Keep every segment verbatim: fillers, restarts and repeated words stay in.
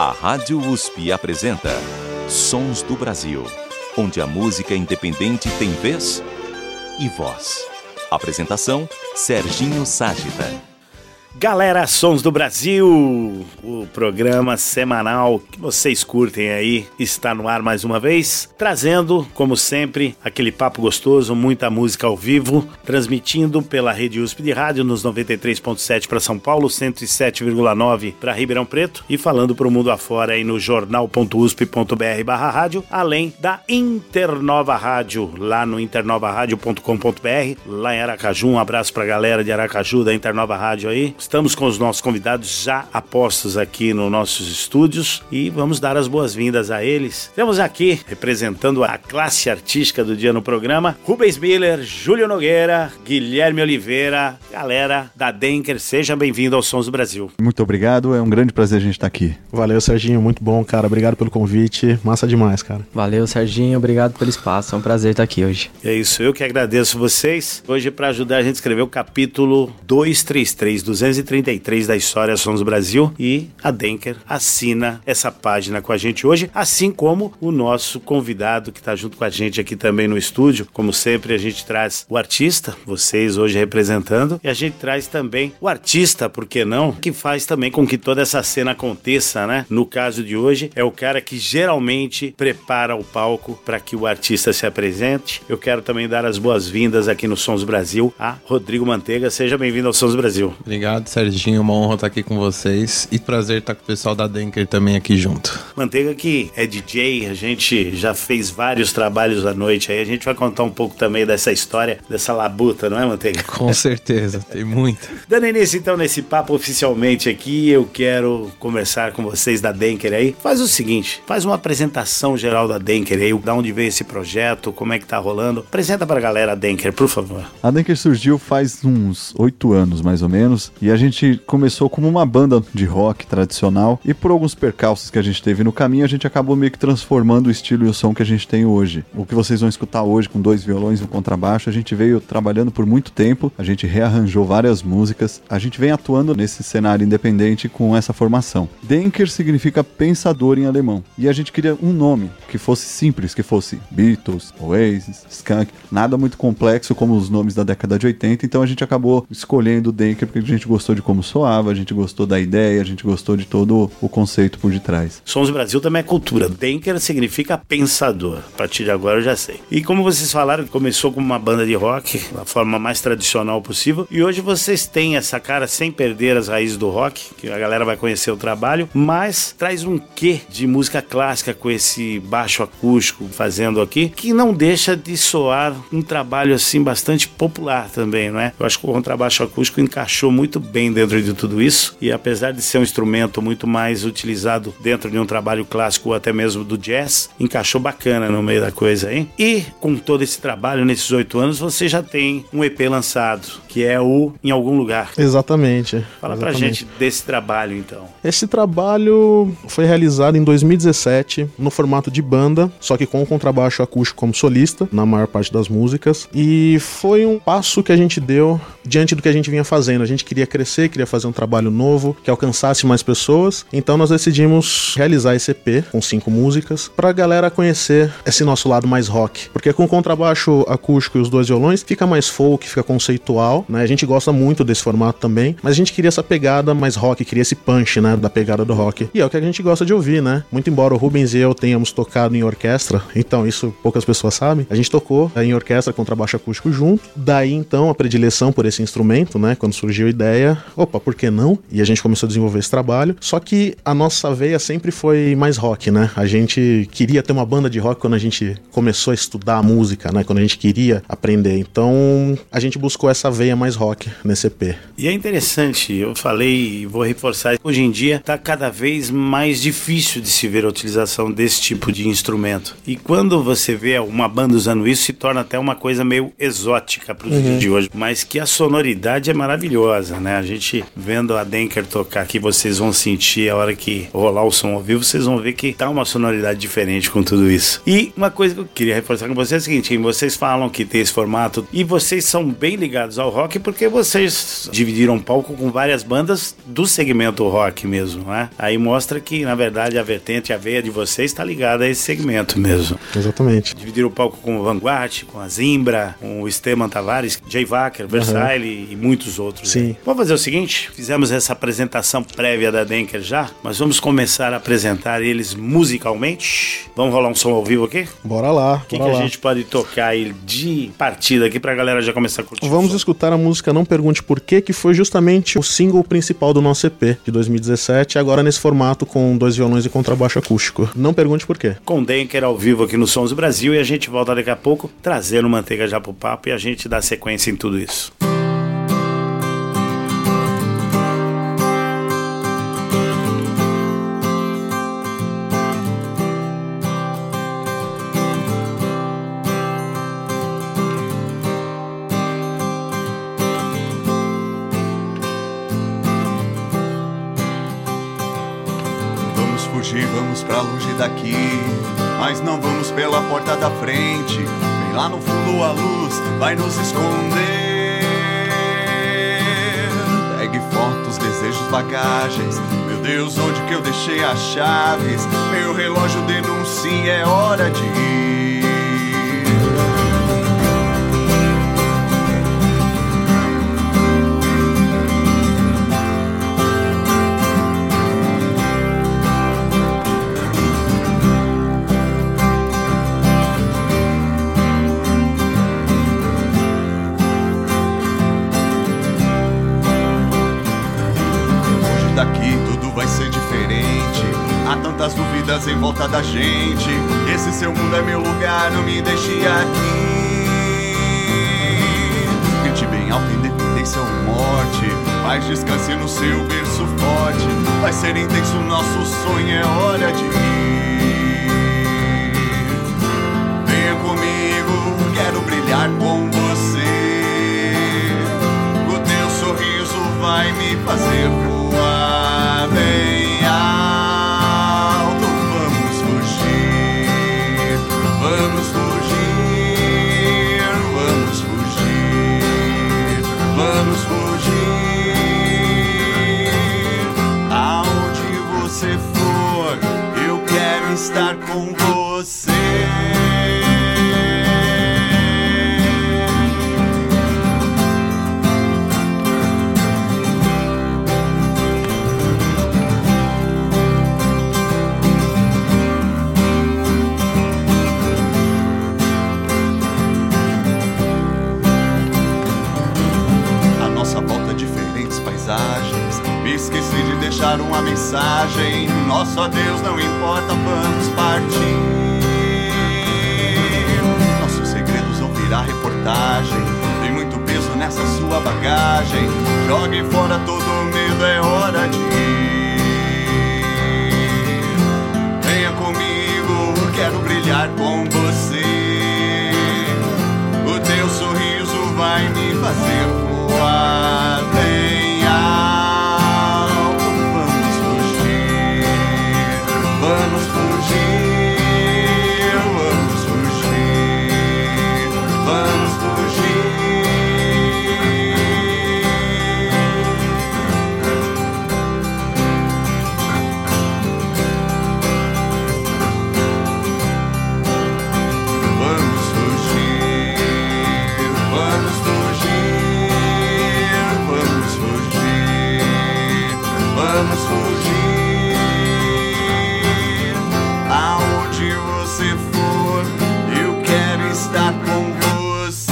A Rádio U S P apresenta Sons do Brasil, onde a música independente tem vez e voz. Apresentação, Serginho Ságita. Galera, Sons do Brasil, o programa semanal que vocês curtem aí, está no ar mais uma vez, trazendo, como sempre, aquele papo gostoso, muita música ao vivo, transmitindo pela Rede U S P de Rádio nos noventa e três ponto sete para São Paulo, cento e sete vírgula nove para Ribeirão Preto e falando para o mundo afora aí no jornal ponto u s p ponto b r barra rádio, além da Internova Rádio, lá no internova rádio ponto com ponto b r, lá em Aracaju. Um abraço para a galera de Aracaju da Internova Rádio aí. Estamos com os nossos convidados já apostos aqui nos nossos estúdios e vamos dar as boas-vindas a eles. Temos aqui, representando a classe artística do dia no programa, Rubens Miller, Júlio Nogueira, Guilherme Oliveira, galera da Denker. Seja bem-vindo aos Sons do Brasil. Muito obrigado, é um grande prazer a gente estar aqui. Valeu, Serginho, muito bom, cara. Obrigado pelo convite, massa demais, cara. Valeu, Serginho, obrigado pelo espaço, é um prazer estar aqui hoje. É isso, eu que agradeço vocês. Hoje, para ajudar a gente a escrever o capítulo duzentos e trinta e três, duzentos e trinta e três da História Sons do Brasil, e a Denker assina essa página com a gente hoje, assim como o nosso convidado que está junto com a gente aqui também no estúdio. Como sempre, a gente traz o artista, vocês hoje representando, e a gente traz também o artista, por que não, que faz também com que toda essa cena aconteça, né? No caso de hoje, é o cara que geralmente prepara o palco para que o artista se apresente. Eu quero também dar as boas-vindas aqui no Sons do Brasil a Rodrigo Manteiga. Seja bem-vindo ao Sons do Brasil. Obrigado, Serginho. Uma honra estar aqui com vocês e prazer estar com o pessoal da Denker também aqui junto. Manteiga que é D J, a gente já fez vários trabalhos à noite aí, a gente vai contar um pouco também dessa história, dessa labuta, não é, Manteiga? Com certeza, tem muito. Dando início então nesse papo oficialmente aqui, eu quero conversar com vocês da Denker aí. Faz o seguinte, faz uma apresentação geral da Denker aí, da onde veio esse projeto, como é que tá rolando. Apresenta pra galera a Denker, por favor. A Denker surgiu faz uns oito anos, mais ou menos, e a gente começou como uma banda de rock tradicional e por alguns percalços que a gente teve no caminho, a gente acabou meio que transformando o estilo e o som que a gente tem hoje. O que vocês vão escutar hoje com dois violões e um contrabaixo, a gente veio trabalhando por muito tempo, a gente rearranjou várias músicas, a gente vem atuando nesse cenário independente com essa formação. Denker significa pensador em alemão, e a gente queria um nome que fosse simples, que fosse Beatles, Oasis, Skunk, nada muito complexo como os nomes da década de oitenta, então a gente acabou escolhendo Denker porque a gente gostou de como soava, a gente gostou da ideia, a gente gostou de todo o conceito por detrás. Sons do Brasil também é cultura. Denker significa pensador. A partir de agora eu já sei. E como vocês falaram, começou como uma banda de rock, da forma mais tradicional possível, e hoje vocês têm essa cara sem perder as raízes do rock, que a galera vai conhecer o trabalho, mas traz um quê de música clássica com esse baixo acústico fazendo aqui, que não deixa de soar um trabalho assim bastante popular também, não é? Eu acho que o contrabaixo acústico encaixou muito bem dentro de tudo isso, e apesar de ser um instrumento muito mais utilizado dentro de um trabalho clássico ou até mesmo do jazz, encaixou bacana no meio da coisa, hein? E com todo esse trabalho nesses oito anos, você já tem um E P lançado, que é o Em Algum Lugar. Exatamente. Fala exatamente. pra gente desse trabalho, então. Esse trabalho foi realizado em dois mil e dezessete, no formato de banda, só que com o contrabaixo acústico como solista, na maior parte das músicas, e foi um passo que a gente deu diante do que a gente vinha fazendo. A gente queria crescer, queria fazer um trabalho novo, que alcançasse mais pessoas, então nós decidimos realizar esse E P com cinco músicas, pra galera conhecer esse nosso lado mais rock, porque com o contrabaixo acústico e os dois violões, fica mais folk, fica conceitual, né? A gente gosta muito desse formato também, mas a gente queria essa pegada mais rock, queria esse punch, né, da pegada do rock, e é o que a gente gosta de ouvir, né? Muito embora o Rubens e eu tenhamos tocado em orquestra, então isso poucas pessoas sabem, a gente tocou em orquestra, contrabaixo acústico junto, daí então a predileção por esse instrumento, né, quando surgiu a ideia, opa, por que não? E a gente começou a desenvolver esse trabalho, só que a nossa veia sempre foi mais rock, né? A gente queria ter uma banda de rock quando a gente começou a estudar a música, né? Quando a gente queria aprender, então a gente buscou essa veia mais rock nesse E P. E é interessante, eu falei e vou reforçar, hoje em dia tá cada vez mais difícil de se ver a utilização desse tipo de instrumento, e quando você vê uma banda usando isso, se torna até uma coisa meio exótica para os uhum. dias de hoje, mas que a sonoridade é maravilhosa, né? A gente vendo a Denker tocar aqui, vocês vão sentir a hora que rolar o som ao vivo, vocês vão ver que tá uma sonoridade diferente com tudo isso. E uma coisa que eu queria reforçar com vocês é o seguinte, vocês falam que tem esse formato e vocês são bem ligados ao rock porque vocês dividiram um palco com várias bandas do segmento rock mesmo, né? Aí mostra que, na verdade, a vertente, a veia de vocês está ligada a esse segmento mesmo. Exatamente. Dividiram o palco com o Vanguard, com a Zimbra, com o Esteban Tavares, Jay Wacker, Versailles uhum. e muitos outros. Sim. Aí. Vamos fazer o seguinte, fizemos essa apresentação prévia da Denker já, mas vamos começar a apresentar eles musicalmente. Vamos rolar um som ao vivo aqui? Bora lá. O que, que a gente pode tocar aí de partida aqui pra galera já começar a curtir? Vamos escutar a música Não Pergunte Por Quê, que foi justamente o single principal do nosso E P de dois mil e dezessete, agora nesse formato com dois violões e contrabaixo acústico. Não Pergunte Por Quê. Com Denker ao vivo aqui no Sons do Brasil, e a gente volta daqui a pouco trazendo manteiga já pro papo e a gente dá sequência em tudo isso. Vamos pra longe daqui, mas não vamos pela porta da frente. Bem lá no fundo a luz vai nos esconder. Pegue fotos, desejos, bagagens. Meu Deus, onde que eu deixei as chaves? Meu relógio denuncia, é hora de ir. Há tantas dúvidas em volta da gente. Esse seu mundo é meu lugar, não me deixe aqui. Grite bem alto, independência ou morte, mas descanse no seu berço forte. Vai ser intenso o nosso sonho, é hora de ir. Venha comigo, quero brilhar com você. O teu sorriso vai me fazer voar bem alto. Vamos fugir, vamos fugir, vamos fugir. Aonde você for, eu quero estar com você. Me esqueci de deixar uma mensagem. Nosso adeus não importa, vamos partir. Nossos segredos vão virar reportagem. Tem muito peso nessa sua bagagem. Jogue fora todo medo, é hora de ir. Venha comigo, quero brilhar com você. O teu sorriso vai me fazer voar bem alto. Vamos fugir, vamos fugir, vamos fugir, vamos Vamos fugir, aonde você for, eu quero estar com você.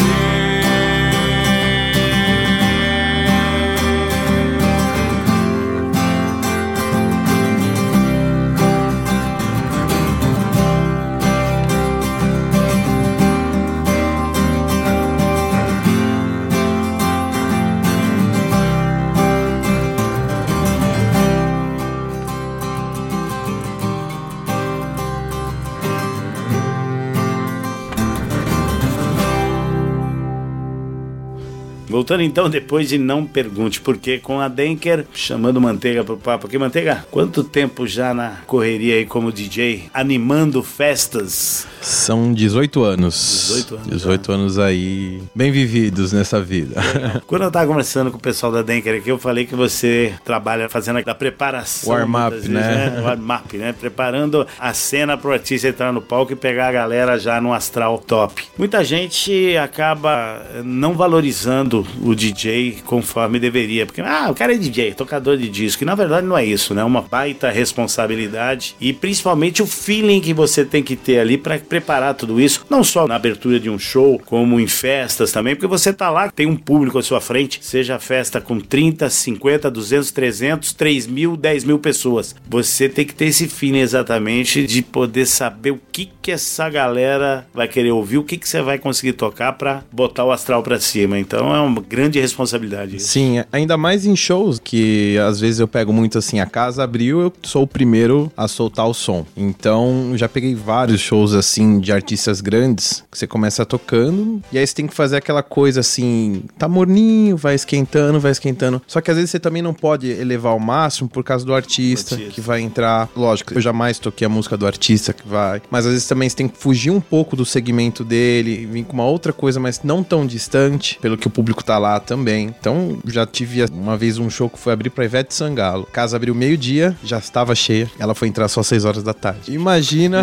voltando então depois de Não Pergunte Por Quê com a Denker, chamando Manteiga pro papo aqui. Manteiga, quanto tempo já na correria aí como D J, animando festas? São dezoito anos. dezoito anos. dezoito anos aí, bem vividos nessa vida. Quando eu tava conversando com o pessoal da Denker aqui, eu falei que você trabalha fazendo a preparação. Warm-up, né? né? Warm-up, né? Preparando a cena pro artista entrar no palco e pegar a galera já no astral top. Muita gente acaba não valorizando o D J conforme deveria, porque, ah, o cara é D J, tocador de disco, e na verdade não é isso, né? É uma baita responsabilidade e principalmente o feeling que você tem que ter ali para preparar tudo isso, não só na abertura de um show, como em festas também, porque você tá lá, tem um público à sua frente, seja a festa com trinta, cinquenta, duzentos, trezentos, três mil, dez mil pessoas. Você tem que ter esse feeling exatamente de poder saber o que que essa galera vai querer ouvir, o que que você vai conseguir tocar para botar o astral para cima. Então é uma grande responsabilidade isso. Sim, ainda mais em shows que às vezes eu pego muito assim, a casa abriu, eu sou o primeiro a soltar o som. Então já peguei vários shows assim de artistas grandes que você começa tocando e aí você tem que fazer aquela coisa assim, tá morninho, vai esquentando, vai esquentando. Só que às vezes você também não pode elevar ao máximo por causa do artista, artista que vai entrar. Lógico, eu jamais toquei a música do artista que vai, mas às vezes também você tem que fugir um pouco do segmento dele, vir com uma outra coisa, mas não tão distante, pelo que o público tá lá também. Então já tive uma vez um show que foi abrir pra Ivete Sangalo. A casa abriu meio-dia, já estava cheia. Ela foi entrar só às seis horas da tarde. Imagina...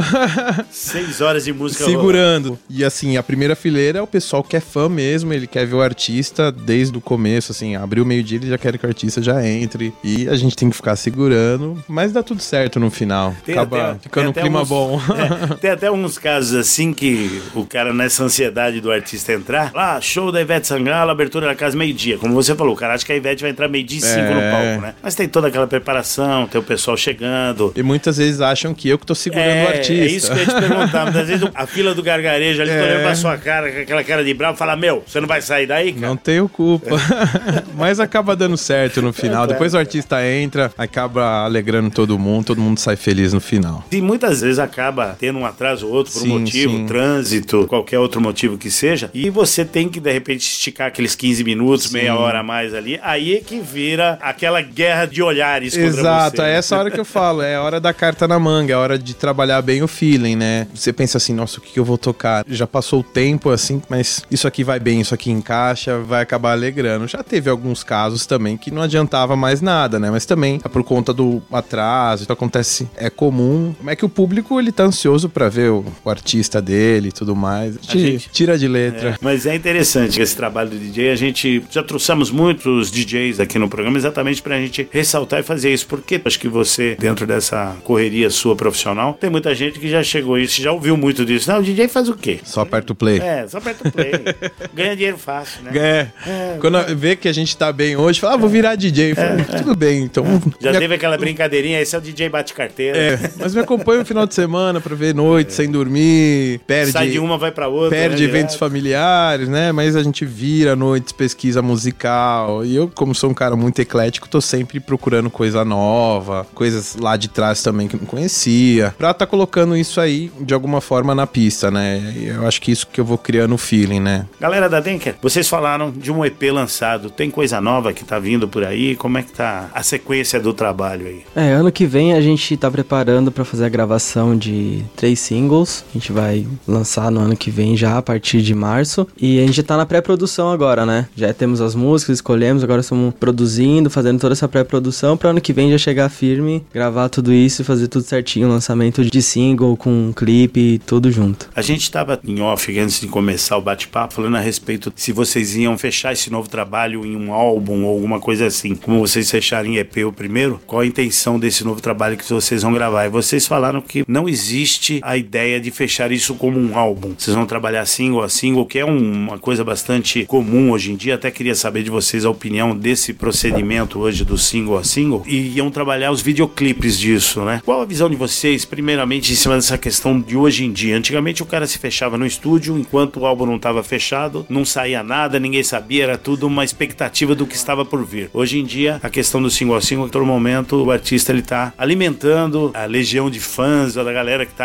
seis horas de música segurando. Rolando. E assim, a primeira fileira é o pessoal que é fã mesmo, ele quer ver o artista desde o começo, assim, abriu meio-dia, ele já quer que o artista já entre. E a gente tem que ficar segurando, mas dá tudo certo no final. Tem Acaba até, ficando um clima uns, bom. É, tem até uns casos assim que o cara, nessa ansiedade do artista entrar, lá, ah, show da Ivete Sangalo, abertura da casa meio-dia. Como você falou, o cara acha que a Ivete vai entrar meio-dia e cinco é. no palco, né? Mas tem toda aquela preparação, tem o pessoal chegando. E muitas vezes acham que eu que tô segurando é, o artista. É isso que eu ia te perguntar. Muitas vezes a fila do gargarejo ali, é. tô olhando pra sua cara, com aquela cara de bravo, fala, meu, você não vai sair daí, cara? Não tenho culpa. Mas acaba dando certo no final. É, Depois é. o artista entra, acaba alegrando todo mundo, todo mundo sai feliz no final. E muitas vezes acaba tendo um atraso ou outro por sim, um motivo, sim. trânsito, qualquer outro motivo que seja, e você tem que, de repente, esticar aqueles quinze minutos, sim. meia hora a mais ali, aí é que vira aquela guerra de olhares contra Exato, você. é essa hora que eu falo, é a hora da carta na manga, é a hora de trabalhar bem o feeling, né? Você pensa assim, nossa, o que eu vou tocar? Já passou o tempo, assim, mas isso aqui vai bem, isso aqui encaixa, vai acabar alegrando. Já teve alguns casos também que não adiantava mais nada, né? Mas também é por conta do atraso, isso acontece, é comum. É que o público, ele tá ansioso pra ver o, o artista dele e tudo mais. A gente tira de letra. É, mas é interessante esse trabalho do D J, a gente já trouxemos muitos D Js aqui no programa exatamente pra gente ressaltar e fazer isso, porque acho que você, dentro dessa correria sua profissional, tem muita gente que já chegou isso, já ouviu muito disso. Não, o D J faz o quê? Só aperta o play. É, só aperta o play. Ganha dinheiro fácil, né? É. é Quando é. vê que a gente tá bem hoje, fala, ah, vou virar D J. Fala, é, tudo é. bem, então... Já me... teve aquela brincadeirinha, esse é o D J bate carteira. É, mas me acompanha no final de semana pra ver noite, é. sem dormir, perde... Sai de uma, vai pra outra. Perde né, eventos direto. familiares, né? Mas a gente vira noites, pesquisa musical. E eu, como sou um cara muito eclético, tô sempre procurando coisa nova, coisas lá de trás também que eu não conhecia, pra tá colocando isso aí, de alguma forma, na pista, né? Eu acho que isso que eu vou criando o feeling, né? Galera da Denker, vocês falaram de um E P lançado. Tem coisa nova que tá vindo por aí? Como é que tá a sequência do trabalho aí? É, ano que vem a gente tá preparando pra fazer a gravação de três singles. A gente vai lançar no ano que vem já, a partir de março. E a gente tá na pré-produção agora, né? Já temos as músicas, escolhemos, agora estamos produzindo, fazendo toda essa pré-produção pra ano que vem já chegar firme, gravar tudo isso e fazer tudo certinho, lançamento de single com um clipe, tudo junto. A gente tava em off antes de começar o bate-papo, falando a respeito se vocês iam fechar esse novo trabalho em um álbum ou alguma coisa assim. Como vocês fecharam em E P o primeiro, qual a intenção desse novo trabalho que vocês vão gravar? E vocês falaram que não existe a ideia de fechar isso como um álbum. Vocês vão trabalhar single a single, que é um, uma coisa bastante comum hoje em dia. Até queria saber de vocês a opinião desse procedimento hoje do single a single. E iam trabalhar os videoclipes disso, né? Qual a visão de vocês, primeiramente, em cima dessa questão de hoje em dia? Antigamente o cara se fechava no estúdio, enquanto o álbum não estava fechado, não saía nada, ninguém sabia, era tudo uma expectativa do que estava por vir. Hoje em dia, a questão do single a single, em todo momento, o artista ele tá alimentando a legião de fãs, da galera que tá ali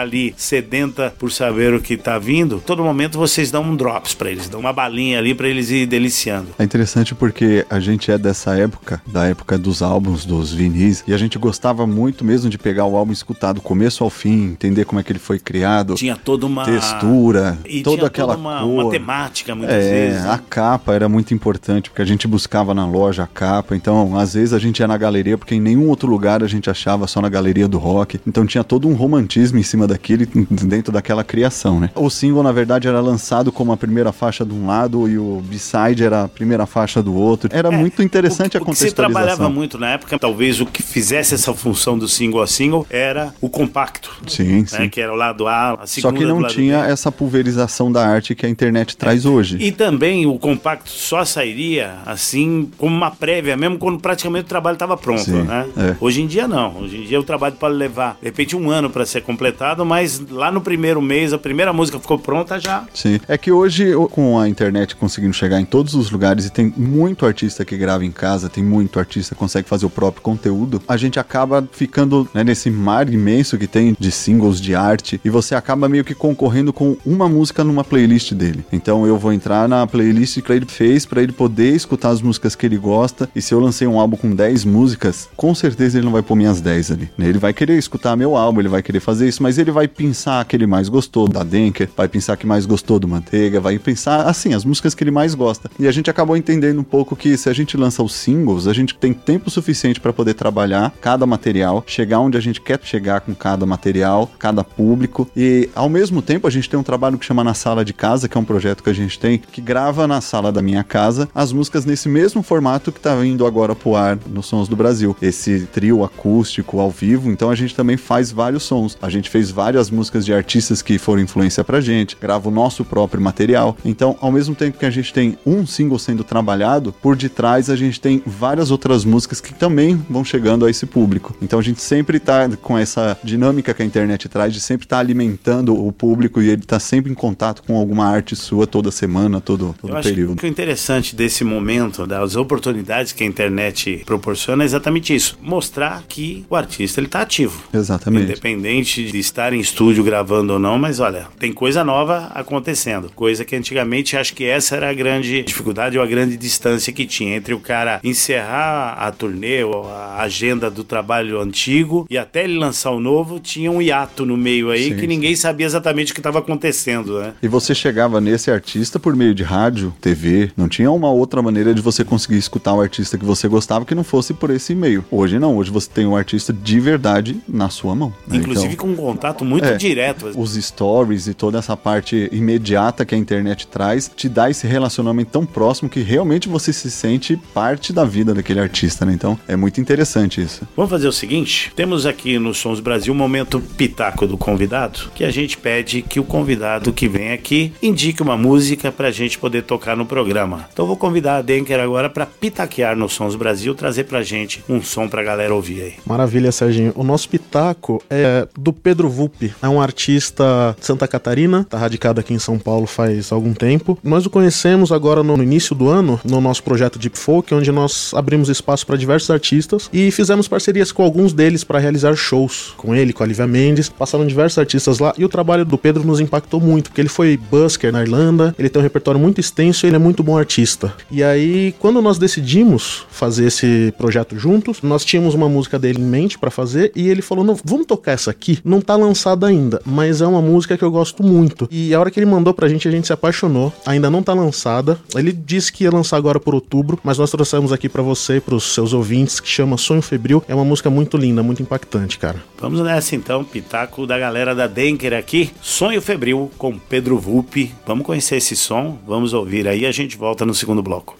sedenta por saber o que tá vindo, todo momento vocês dão um drops pra eles, dão uma balinha ali pra eles ir deliciando. É interessante porque a gente é dessa época, da época dos álbuns, dos vinis, e a gente gostava muito mesmo de pegar o álbum e escutar do começo ao fim, entender como é que ele foi criado. Tinha toda uma textura, e toda tinha aquela toda uma, cor. uma temática muitas é, vezes. Né? A capa era muito importante, porque a gente buscava na loja a capa, então às vezes a gente ia na galeria, porque em nenhum outro lugar a gente achava, só na galeria do rock, então tinha todo um romantismo em cima daquele, dentro daquela criação, né? O single, na verdade, era lançado como a primeira faixa de um lado e o B-side era a primeira faixa do outro. Era é, muito interessante o, a contextualização. O que se trabalhava muito na época, talvez o que fizesse essa função do single a single era o compacto. Sim, né? sim. Que era o lado A, a segunda. Só que não tinha B. essa pulverização da arte que a internet traz é. hoje. E também o compacto só sairia assim como uma prévia, mesmo quando praticamente o trabalho estava pronto, sim, né? É. Hoje em dia não. Hoje em dia o trabalho pode levar, de repente, um ano para ser completado, mas lá no primeiro mês, a primeira música ficou pronta já. Sim. É que hoje, com a internet conseguindo chegar em todos os lugares e tem muito artista que grava em casa, tem muito artista que consegue fazer o próprio conteúdo, a gente acaba ficando, né, nesse mar imenso que tem de singles, de arte, e você acaba meio que concorrendo com uma música numa playlist dele. Então eu vou entrar na playlist que ele fez para ele poder escutar as músicas que ele gosta, e se eu lancei um álbum com dez músicas, com certeza ele não vai pôr minhas dez ali, né? Ele vai querer escutar meu álbum, ele vai querer fazer isso, mas ele vai pensar que ele mais gostou da Denker, vai pensar que mais gostou do Manteiga, vai pensar, assim, as músicas que ele mais gosta. E a gente acabou entendendo um pouco que se a gente lança os singles, a gente tem tempo suficiente para poder trabalhar cada material, chegar onde a gente quer chegar com cada material, cada público, e ao mesmo tempo a gente tem um trabalho que chama Na Sala de Casa, que é um projeto que a gente tem, que grava na sala da minha casa as músicas nesse mesmo formato que tá indo agora pro ar nos Sons do Brasil. Esse trio acústico ao vivo, então a gente também faz vários sons. A gente fez várias músicas de artistas que foram influência pra gente, grava o nosso próprio material. Então, ao mesmo tempo que a gente tem um single sendo trabalhado, por detrás a gente tem várias outras músicas que também vão chegando a esse público. Então a gente sempre tá com essa dinâmica que a internet traz, de sempre estar tá alimentando o público, e ele tá sempre em contato com alguma arte sua toda semana, todo, todo Eu período. Acho que o interessante desse momento, das oportunidades que a internet proporciona, é exatamente isso. Mostrar que o artista, ele tá ativo. Exatamente. Independente de estar em estúdio gravando ou não, mas olha, tem coisa nova acontecendo. Coisa que antigamente, acho que essa era a grande dificuldade ou a grande distância que tinha entre o cara encerrar a turnê ou a agenda do trabalho antigo e até ele lançar o novo, tinha um hiato no meio aí, sim, que ninguém sabia exatamente o que estava acontecendo, né? E você chegava nesse artista por meio de rádio, T V, não tinha uma outra maneira de você conseguir escutar o artista que você gostava que não fosse por esse e-mail. Hoje não, hoje você tem um artista de verdade na sua mão. Né? Inclusive então, com um contato muito é, direto. Os stories e toda essa parte imediata que a internet traz, te dá esse relacionamento tão próximo que realmente você se sente parte da vida daquele artista, né? Então é muito interessante isso. Vamos fazer o seguinte, temos aqui no Sons Brasil um momento pitaco do convidado, que a gente pede que o convidado que vem aqui indique uma música pra gente poder tocar no programa. Então vou convidar a Denker agora pra pitaquear no Sons Brasil, trazer pra gente um som pra galera ouvir aí. Maravilha, Serginho. O nosso pitaco é do Pedro Vulpi. É um artista de Santa Catarina, tá radicado aqui em São Paulo faz algum tempo. Nós o conhecemos agora no início do ano, no nosso projeto Deep Folk, onde nós abrimos espaço para diversos artistas e fizemos parcerias com alguns deles para realizar shows com ele, com a Lívia Mendes. Passaram diversos artistas lá e o trabalho do Pedro nos impactou muito, porque ele foi busker na Irlanda, ele tem um repertório muito extenso e ele é muito bom artista. E aí, quando nós decidimos fazer esse projeto juntos, nós tínhamos uma música dele em mente para fazer e ele falou, não, vamos tocar essa aqui? Não tá lançada ainda, mas é uma música que eu gosto muito. E a hora que ele mandou pra gente, a gente se apaixonou. Ainda não tá lançada. Ele disse que ia lançar agora por outubro, mas nós trouxemos aqui pra você e pros seus ouvintes, que chama Sonho Febril. É uma música muito linda, muito impactante, cara. Vamos nessa então, pitaco da galera da Denker aqui, Sonho Febril com Pedro Vulpi. Vamos conhecer esse som, vamos ouvir aí, a gente volta no segundo bloco.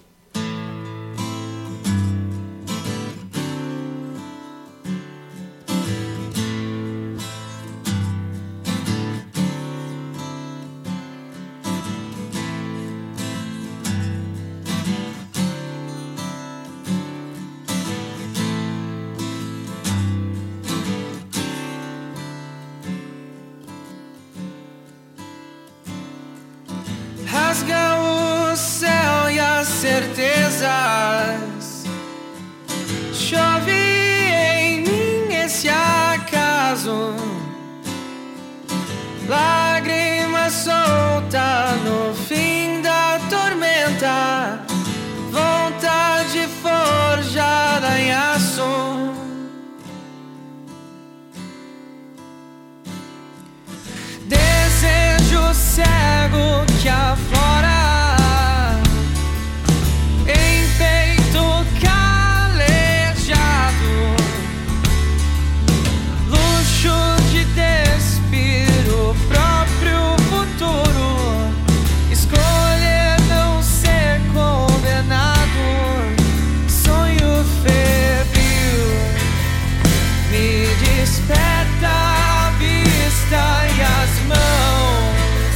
Rasga o céu e as certezas, chove em mim esse acaso, lágrima solta no fim da tormenta, vontade forjada em aço. Desejo cego que aflora em peito calejado, luxo de despir o próprio futuro, escolher não ser condenado, sonho febril me desperta a vista e as mãos.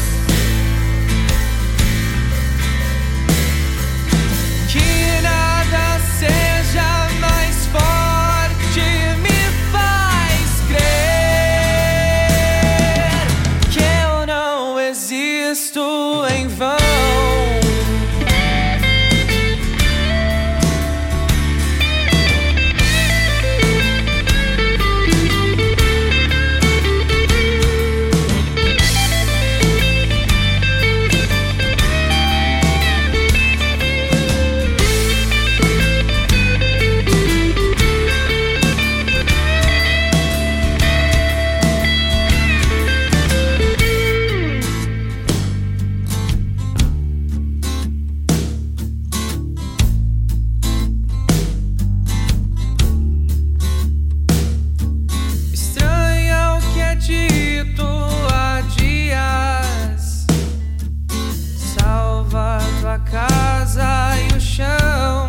Que nada seja mais forte me faz crer que eu não existo em vão. Estranha o que é dito há dias, salva tua casa e o chão,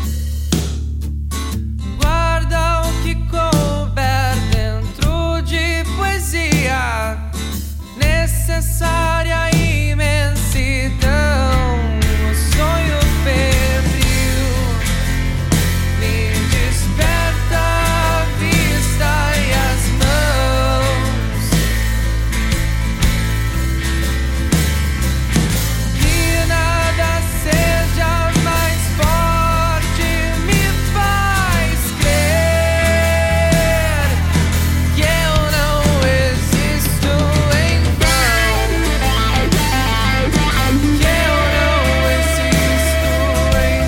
guarda o que couber dentro de poesia, necessária imensidão. O sonho febril me desperta a vista e as mãos. Que nada seja mais forte me faz crer que eu não existo em vão. Que eu não existo em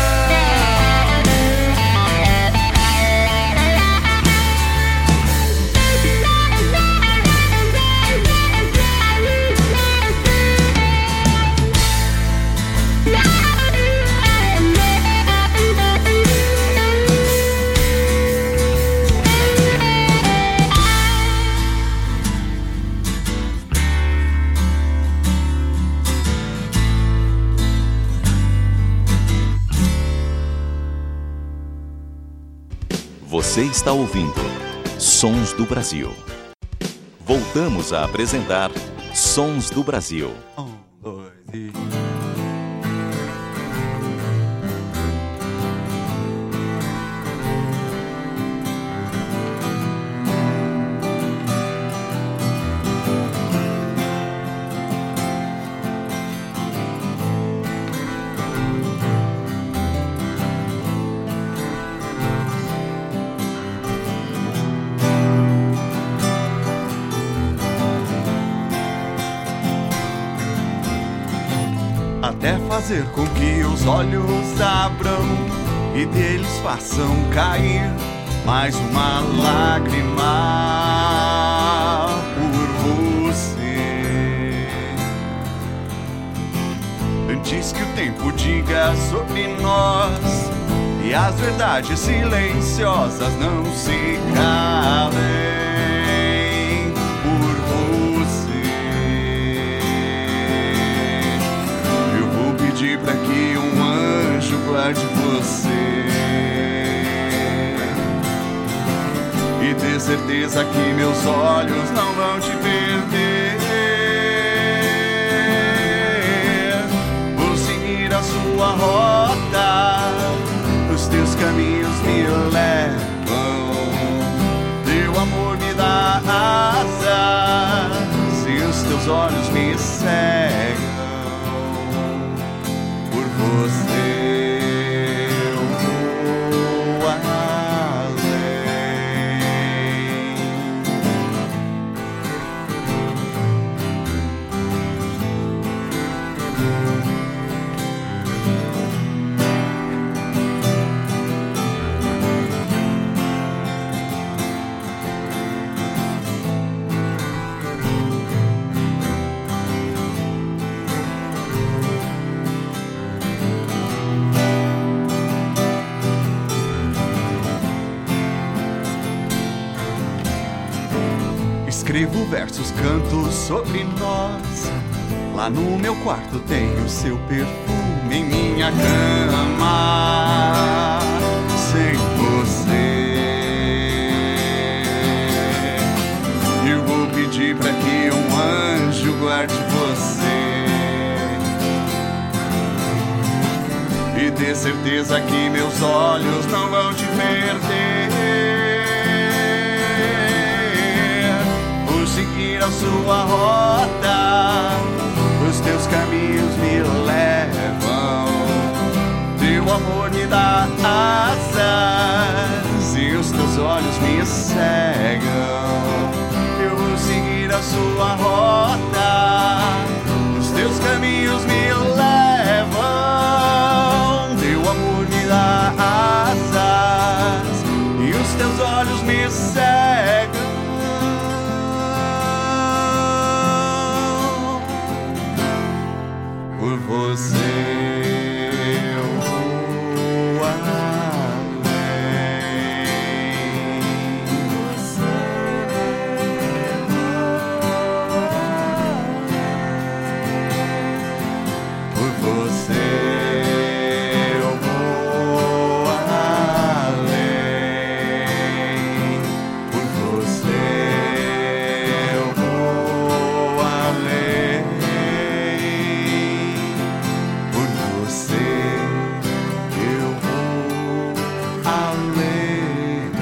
Você está ouvindo Sons do Brasil. Voltamos a apresentar Sons do Brasil. Um, dois e... até fazer com que os olhos abram e deles façam cair mais uma lágrima por você. Antes que o tempo diga sobre nós e as verdades silenciosas não se calem por você, eu vou pedir pra que um anjo guarde você e ter certeza que meus olhos não vão te perder. Vou seguir a sua rota, os teus caminhos me levam, teu amor me dá asas e os teus olhos me cegam. Por você eu vou além. Escrevo versos, canto sobre nós. Lá no meu quarto tenho seu perfume em minha cama. Sem você, eu vou pedir pra que um anjo guarde você e ter certeza que meus olhos não vão te perder. Por seguir a sua rota, os teus caminhos me levam, teu amor me dá asas e os teus olhos me cegam. Eu vou seguir a sua rota, os teus caminhos me levam, teu amor me dá asas e os teus olhos me cegam. Por você eu vou além. Por você eu vou além. Por você eu vou além. Por você eu vou além.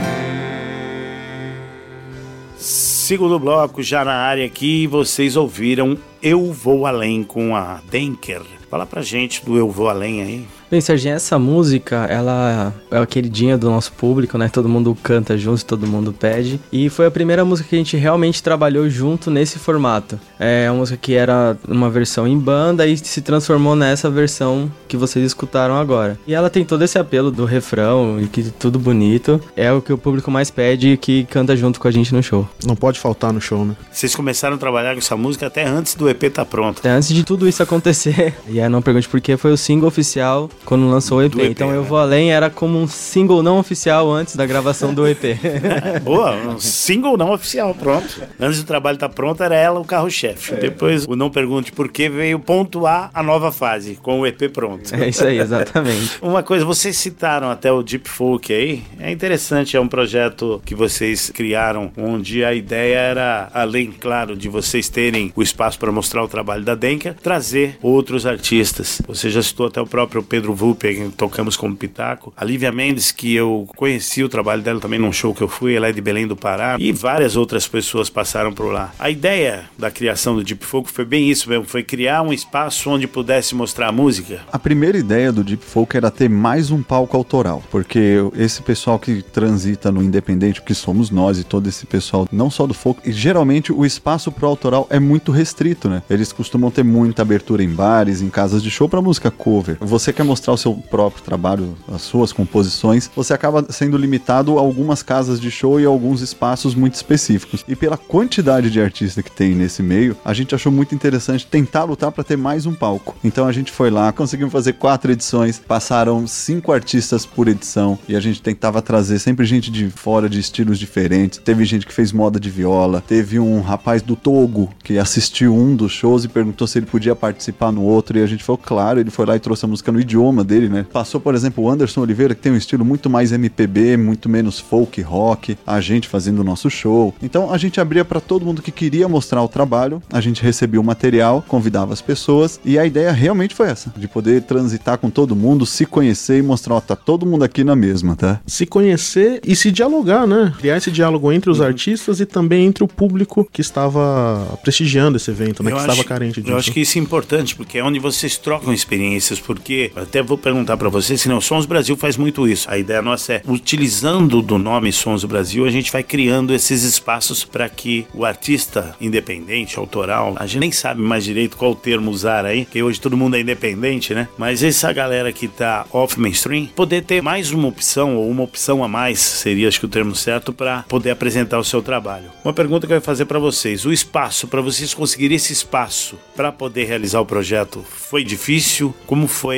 Segundo bloco, já na área aqui, vocês ouviram Eu Vou Além com a Denker. Fala pra gente do Eu Vou Além aí. Bem, Serginho, essa música, ela é a queridinha do nosso público, né? Todo mundo canta junto, todo mundo pede. E foi a primeira música que a gente realmente trabalhou junto nesse formato. É uma música que era uma versão em banda e se transformou nessa versão que vocês escutaram agora. E ela tem todo esse apelo do refrão e que tudo bonito. É o que o público mais pede e que canta junto com a gente no show. Não pode faltar no show, né? Vocês começaram a trabalhar com essa música até antes do E P tá pronto. Até antes de tudo isso acontecer. E aí não pergunte por quê, foi o single oficial quando lançou o E P. Do E P, então né? Eu Vou Além era como um single não oficial antes da gravação do E P. Boa, um single não oficial, pronto. Antes do trabalho estar pronto, era ela o carro-chefe. É. Depois, o Não Pergunte Por Quê veio pontuar a nova fase, com o E P pronto. É isso aí, exatamente. Uma coisa, vocês citaram até o Deep Folk aí, é interessante, é um projeto que vocês criaram, onde a ideia era, além, claro, de vocês terem o espaço para mostrar o trabalho da Denker, trazer outros artistas. Você já citou até o próprio Pedro Vulpe, que tocamos como Pitaco. A Lívia Mendes, que eu conheci o trabalho dela também num show que eu fui, ela é de Belém do Pará, e várias outras pessoas passaram por lá. A ideia da criação do Deep Folk foi bem isso mesmo, foi criar um espaço onde pudesse mostrar a música. A primeira ideia do Deep Folk era ter mais um palco autoral, porque esse pessoal que transita no independente, que somos nós e todo esse pessoal, não só do folk, e geralmente o espaço pro autoral é muito restrito, né? Eles costumam ter muita abertura em bares, em casas de show pra música cover. Você quer mostrar o seu próprio trabalho, as suas composições, você acaba sendo limitado a algumas casas de show e a alguns espaços muito específicos. E pela quantidade de artistas que tem nesse meio, a gente achou muito interessante tentar lutar para ter mais um palco. Então a gente foi lá, conseguimos fazer quatro edições, passaram cinco artistas por edição e a gente tentava trazer sempre gente de fora, de estilos diferentes. Teve gente que fez moda de viola, teve um rapaz do Togo que assistiu um dos shows e perguntou se ele podia participar no outro e a gente falou, claro, ele foi lá e trouxe a música no idioma dele, né? Passou, por exemplo, o Anderson Oliveira, que tem um estilo muito mais M P B, muito menos folk, rock, a gente fazendo o nosso show. Então a gente abria para todo mundo que queria mostrar o trabalho, a gente recebia o material, convidava as pessoas e a ideia realmente foi essa, de poder transitar com todo mundo, se conhecer e mostrar, ó, tá todo mundo aqui na mesma, tá? Se conhecer e se dialogar, né? Criar esse diálogo entre os artistas e também entre o público que estava prestigiando esse evento, né? Eu que acho, estava carente disso. Eu acho que isso é importante, porque é onde vocês trocam experiências, porque até vou perguntar pra vocês, senão o Sons do Brasil faz muito isso. A ideia nossa é, utilizando do nome Sons do Brasil, a gente vai criando esses espaços para que o artista independente, autoral, a gente nem sabe mais direito qual termo usar aí, porque hoje todo mundo é independente, né? Mas essa galera que tá off mainstream, poder ter mais uma opção, ou uma opção a mais, seria acho que o termo certo, para poder apresentar o seu trabalho. Uma pergunta que eu vou fazer para vocês, o espaço, para vocês conseguirem esse espaço para poder realizar o projeto, foi difícil? Como foi o convite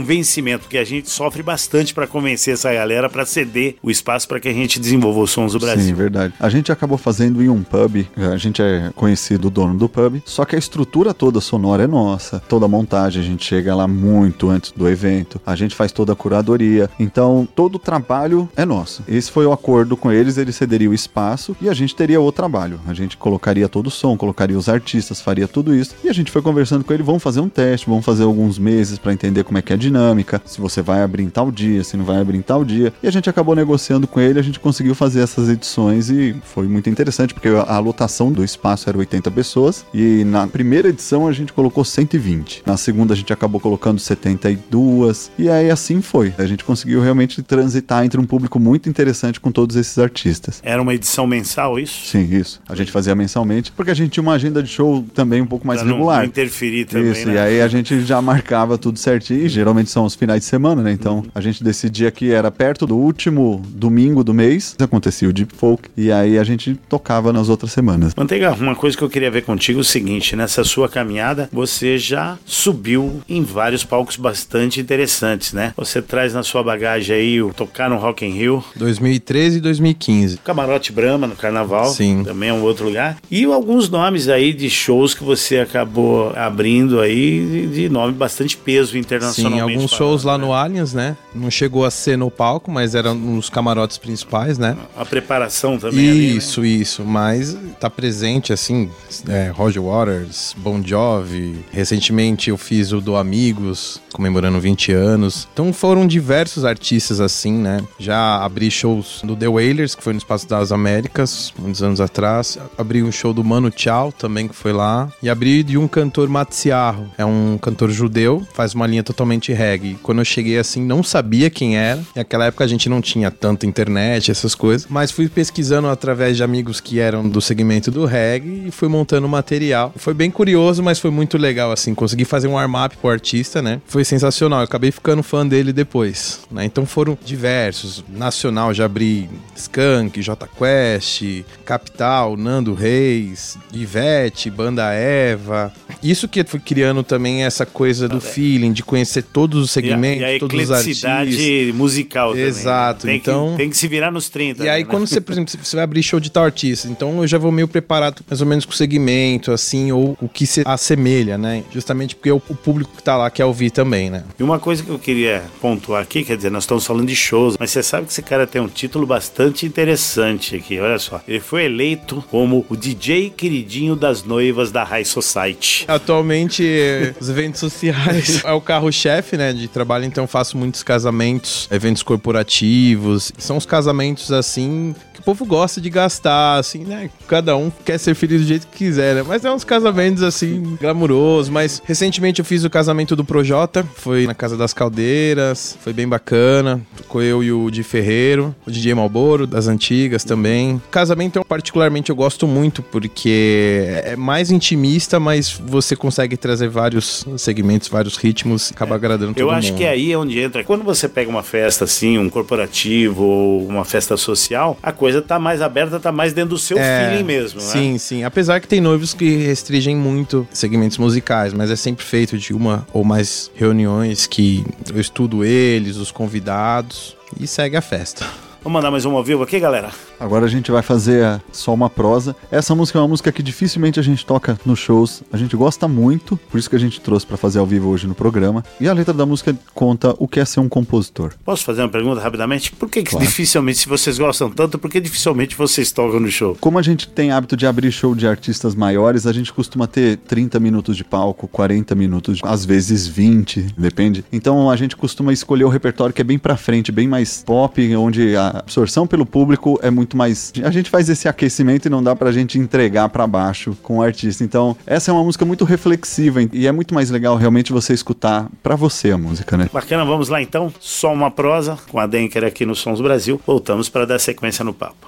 convencimento, porque a gente sofre bastante para convencer essa galera para ceder o espaço para que a gente desenvolva os Sons do Brasil. Sim, verdade. A gente acabou fazendo em um pub, a gente é conhecido o dono do pub, só que a estrutura toda sonora é nossa, toda a montagem, a gente chega lá muito antes do evento, a gente faz toda a curadoria, então todo o trabalho é nosso. Esse foi o acordo com eles, eles cederiam o espaço e a gente teria o trabalho, a gente colocaria todo o som, colocaria os artistas, faria tudo isso, e a gente foi conversando com ele, vamos fazer um teste, vamos fazer alguns meses para entender como é que é a dinâmica, se você vai abrir em tal dia, se não vai abrir em tal dia, e a gente acabou negociando com ele, a gente conseguiu fazer essas edições e foi muito interessante, porque a lotação do espaço era oitenta pessoas, e na primeira edição a gente colocou cento e vinte, na segunda a gente acabou colocando setenta e duas, e aí assim foi, a gente conseguiu realmente transitar entre um público muito interessante com todos esses artistas. Era uma edição mensal, isso? Sim, isso. A gente fazia mensalmente, porque a gente tinha uma agenda de show também um pouco mais pra regular. Não interferir também, isso, né? E aí a gente já marcava tudo certinho, e geralmente são os finais de semana, né? Então uhum. a gente decidia que era perto do último domingo do mês, acontecia o Deep Folk, e aí a gente tocava nas outras semanas. Manteiga, uma coisa que eu queria ver contigo é o seguinte, nessa sua caminhada, você já subiu em vários palcos bastante interessantes, né? Você traz na sua bagagem aí o tocar no Rock in Rio. dois mil e treze e dois mil e quinze. Camarote Brahma no Carnaval. Sim. Também é um outro lugar. E alguns nomes aí de shows que você acabou abrindo aí de nome bastante peso internacionalmente. Sim, alguns falando, shows lá né? no Allianz, né? Não chegou a ser no palco, mas eram nos camarotes principais, né? A preparação também. Isso, ali, né? isso. Mas tá presente, assim, é, Roger Waters, Bon Jovi. Recentemente eu fiz o do Amigos, comemorando vinte anos. Então foram diversos artistas, assim, né? Já abri shows do The Wailers, que foi no Espaço das Américas, muitos anos atrás. Abri um show do Manu Chao, também, que foi lá. E abri de um cantor Matsiarro. É um cantor judeu, faz uma linha totalmente reggae. Quando eu cheguei, assim, não sabia quem era. E naquela época a gente não tinha tanta internet, essas coisas. Mas fui pesquisando através de amigos que eram do segmento do reggae e fui montando material. Foi bem curioso, mas foi muito legal, assim. Consegui fazer um warm-up pro artista, né? Foi sensacional. Eu acabei ficando fã dele depois, né? Então foram diversos. Nacional, já abri Skank, J Quest, Capital, Nando Reis, Ivete, Banda Eva. Isso que foi criando também essa coisa do feeling, de conhecer todos os segmentos, e a, e a todos os artistas. ecleticidade musical também. Exato. Tem, então, que, tem que se virar nos trinta. E aí né? quando você, por exemplo, você vai abrir show de tal artista, então eu já vou meio preparado mais ou menos com o segmento, assim, ou o que se assemelha, né? Justamente porque o, o público que tá lá quer ouvir também, né? E uma coisa que eu queria pontuar aqui, quer dizer, nós estamos falando de shows, mas você sabe que esse cara tem um título bastante interessante aqui, olha só. Ele foi eleito como o D J queridinho das noivas da High Society. Atualmente, os eventos sociais é o carro-chefe, né, de trabalho, então eu faço muitos casamentos, eventos corporativos. São os casamentos, assim, que o povo gosta de gastar, assim, né? Cada um quer ser feliz do jeito que quiser, né? Mas é uns casamentos, assim, glamurosos. Mas recentemente eu fiz o casamento do Projota, foi na Casa das Caldeiras, foi bem bacana. Tocou eu e o Di Ferreiro, o D J Malboro, das antigas também. Casamento, eu, particularmente, eu gosto muito, porque é mais intimista, mas você consegue trazer vários segmentos, vários ritmos, acaba agradando todo Eu mundo. acho que é aí onde entra. Quando você pega uma festa assim, um corporativo ou uma festa social, a coisa tá mais aberta, tá mais dentro do seu É, feeling mesmo, né? Sim, sim. Apesar que tem noivos que restringem muito segmentos musicais, mas é sempre feito de uma ou mais reuniões que eu estudo eles, os convidados, e segue a festa. Vamos mandar mais um ao vivo aqui, galera? Agora a gente vai fazer só uma prosa. Essa música é uma música que dificilmente a gente toca nos shows. A gente gosta muito, por isso que a gente trouxe pra fazer ao vivo hoje no programa. E a letra da música conta o que é ser um compositor. Posso fazer uma pergunta rapidamente? Por que, que Claro. dificilmente, se vocês gostam tanto, por que dificilmente vocês tocam no show? Como a gente tem hábito de abrir show de artistas maiores, a gente costuma ter trinta minutos de palco, quarenta minutos, às vezes vinte, depende. Então a gente costuma escolher o repertório que é bem pra frente, bem mais pop, onde a absorção pelo público é muito mais... A gente faz esse aquecimento e não dá pra gente entregar pra baixo com o artista. Então essa é uma música muito reflexiva e é muito mais legal realmente você escutar pra você a música, né? Bacana, vamos lá então. Só uma prosa com a Denker aqui no Sons Brasil. Voltamos para dar sequência no papo.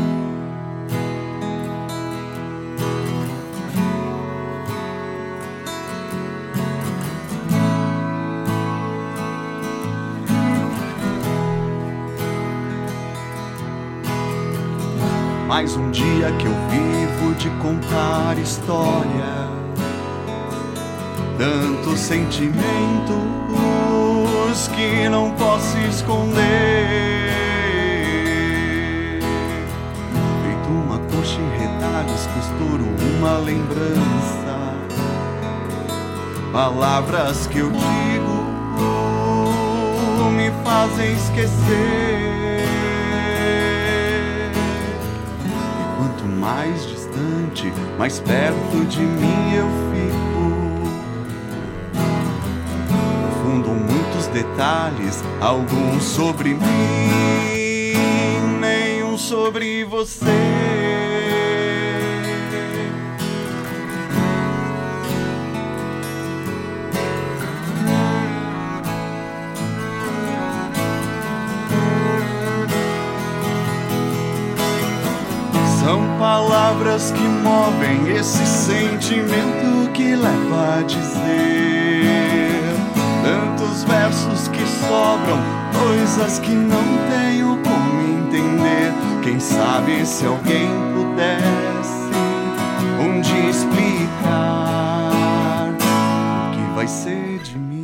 Mais um dia que eu vivo de contar história, tantos sentimentos olhos que não posso esconder. Feito uma coxa em retalhos, costuro uma lembrança. Palavras que eu digo me fazem esquecer. E quanto mais distante, mais perto de mim eu fico. No fundo, muitos detalhes, alguns sobre mim, nenhum sobre você. São palavras que movem esse sentimento que leva a dizer tantos versos que sobram, coisas que não tenho como entender. Quem sabe se alguém pudesse um dia explicar o que vai ser de mim.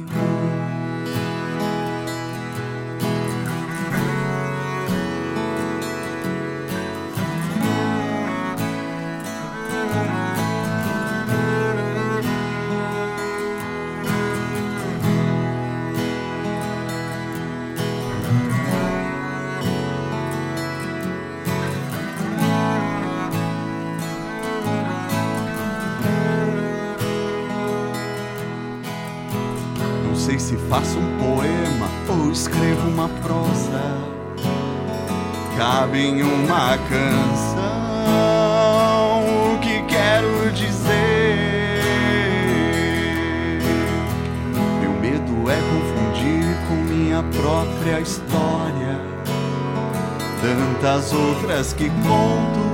Não sei se faço um poema ou escrevo uma prosa, cabe em uma canção o que quero dizer. Meu medo é confundir com minha própria história tantas outras que conto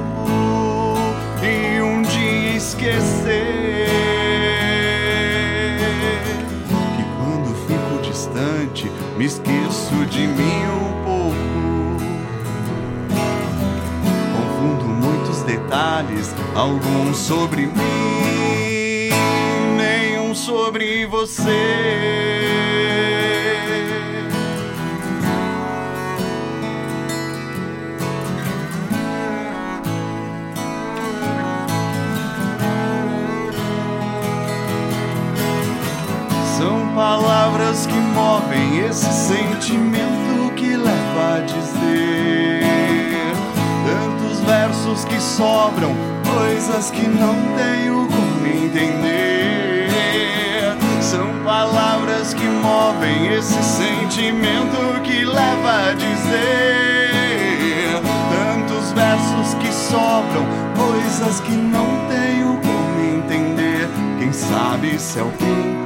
e um dia esquecer. Me esqueço de mim um pouco, confundo muitos detalhes, alguns sobre mim, nenhum sobre você. Palavras que movem esse sentimento que leva a dizer tantos versos que sobram, coisas que não tenho como entender. São palavras que movem esse sentimento que leva a dizer tantos versos que sobram, coisas que não tenho como entender. Quem sabe se alguém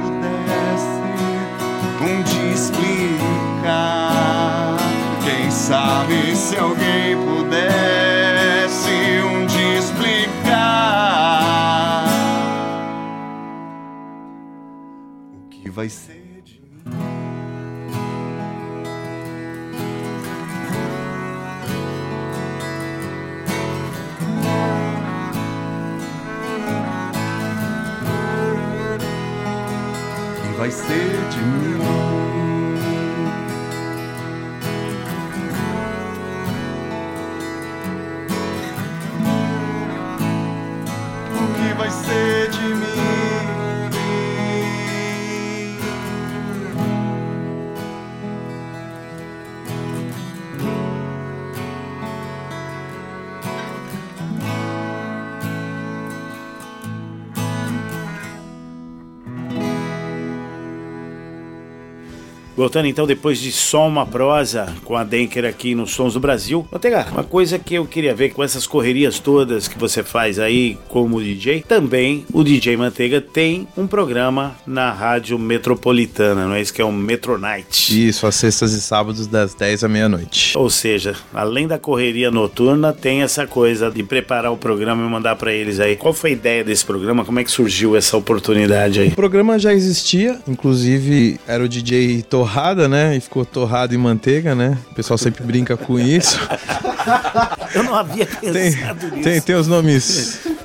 um dia explicar. Quem sabe se alguém pudesse um dia explicar o que vai ser de mim. O que vai ser de mim. Vai ser de mim. Voltando então, depois de Só Uma Prosa com a Denker aqui nos Sons do Brasil. Manteiga, uma coisa que eu queria ver com essas correrias todas que você faz aí como D J, também o D J Manteiga tem um programa na Rádio Metropolitana, não é isso que é o Metro Night? Isso, às sextas e sábados das dez à meia-noite. Ou seja, além da correria noturna, tem essa coisa de preparar o programa e mandar pra eles aí. Qual foi a ideia desse programa? Como é que surgiu essa oportunidade aí? O programa já existia, inclusive era o D J Torrada, né? E ficou torrado em manteiga, né? O pessoal sempre brinca com isso. Eu não havia pensado tem, nisso. Tem, tem os nomes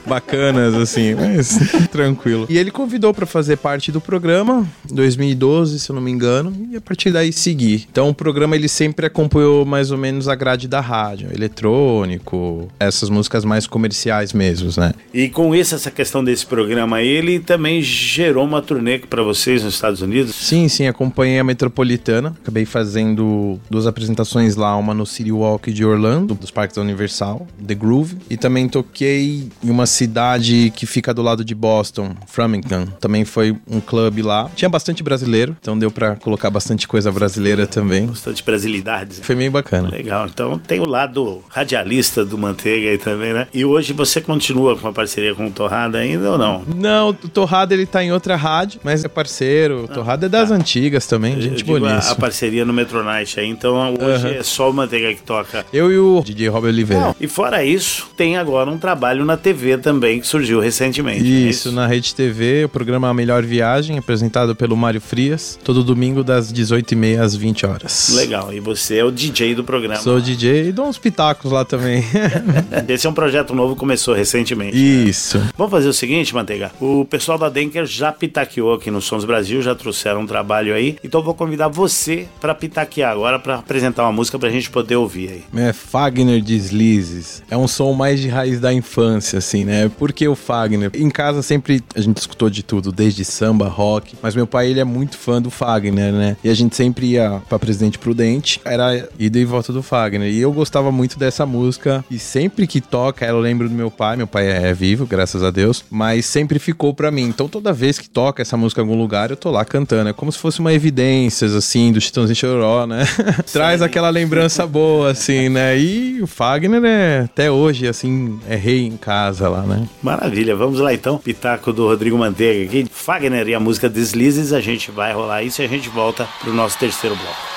bacanas, assim, mas tranquilo. E ele convidou pra fazer parte do programa, em dois mil e doze, se eu não me engano, e a partir daí seguir. Então o programa ele sempre acompanhou mais ou menos a grade da rádio, eletrônico, essas músicas mais comerciais mesmo, né? E com isso, essa questão desse programa aí, ele também gerou uma turnê pra vocês nos Estados Unidos? Sim, sim, acompanhei a Metropolitana, acabei fazendo duas apresentações lá, uma no City Walk de Orlando, dos parques da Universal, The Groove, e também toquei em uma cidade que fica do lado de Boston, Framingham, também foi um clube lá, tinha bastante brasileiro, então deu pra colocar bastante coisa brasileira também. Bastante brasilidades. Foi meio bacana. Legal, então tem o lado radialista do Manteiga aí também, né? E hoje você continua com a parceria com o Torrada ainda ou não? Não, o Torrada ele tá em outra rádio, mas é parceiro, o Torrada é das tá. antigas também, gente boníssima. A, a parceria no Metronight aí, então hoje Uhum. é só o Manteiga que toca. Eu e o D J Robert Oliveira. Não, e fora isso, tem agora um trabalho na T V também que surgiu recentemente. Isso, é isso? na Rede T V, o programa A Melhor Viagem, apresentado pelo Mário Frias, todo domingo das dezoito e meia às vinte horas. Legal, e você é o D J do programa. Sou D J e dou uns pitacos lá também. Esse é um projeto novo, começou recentemente. Isso. Né? Vamos fazer o seguinte, Manteiga, o pessoal da Denker já pitaqueou aqui no Sons Brasil, já trouxeram um trabalho aí, então eu vou convidar você pra pitaquear agora, pra apresentar uma música pra gente poder ouvir aí. É Fagner Deslizes. É um som mais de raiz da infância, assim, né? Por que o Fagner? Em casa sempre a gente escutou de tudo, desde samba, rock, mas meu pai, ele é muito fã do Fagner, né? E a gente sempre ia pra Presidente Prudente, era ida e volta do Fagner. E eu gostava muito dessa música, e sempre que toca, eu lembro do meu pai, meu pai é vivo, graças a Deus, mas sempre ficou pra mim. Então toda vez que toca essa música em algum lugar, eu tô lá cantando. É como se fosse uma evidências, assim, do Chitãozinho Chororó, né? Traz aquela lembrança boa, assim, né? E o Fagner é, até hoje, assim, é rei em casa lá, né? Maravilha, vamos lá então, pitaco do Rodrigo Manteiga aqui, Fagner e a música Deslizes, a gente vai rolar isso e a gente volta pro nosso terceiro bloco.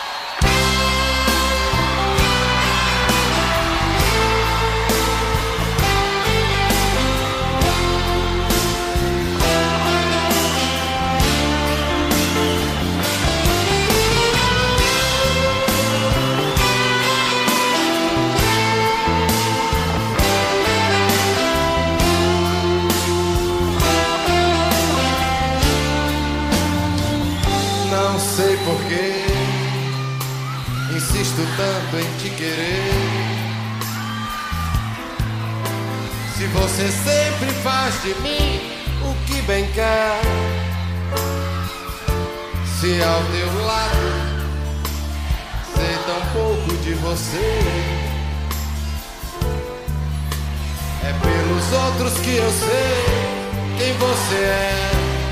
Tanto em te querer, se você sempre faz de mim o que bem quer, se ao teu lado sei tão pouco de você, é pelos outros que eu sei quem você é.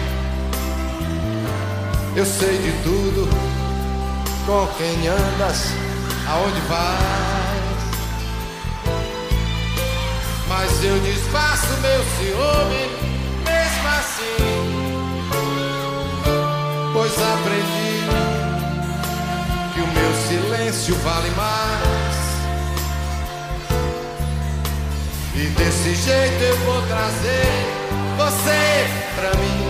Eu sei de tudo, com quem andas, aonde vais, mas eu disfarço meu ciúme mesmo assim, pois aprendi que o meu silêncio vale mais, e desse jeito eu vou trazer você pra mim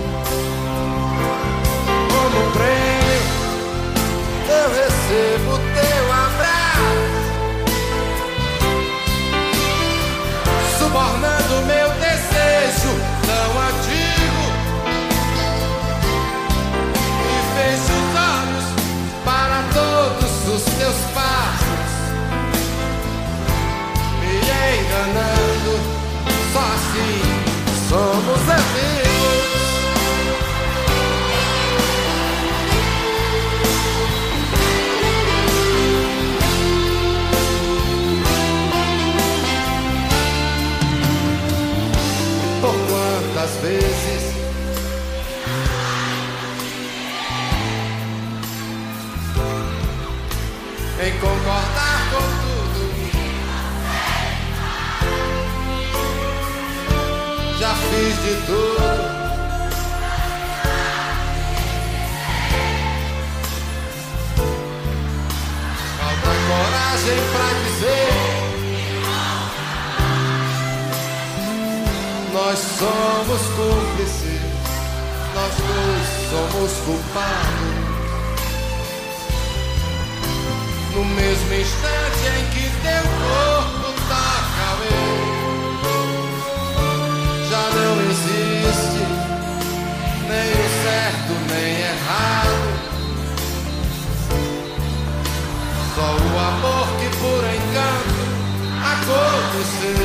como um prêmio. Eu recebo teu abraço, subornando meu desejo tão antigo, e fecho os olhos para todos os teus passos, me enganando, só assim somos amigos. Às vezes em concordar com tudo, já fiz de tudo, falta coragem pra dizer. Nós somos cúmplices, nós dois somos culpados. No mesmo instante em que teu corpo toca o meu, você.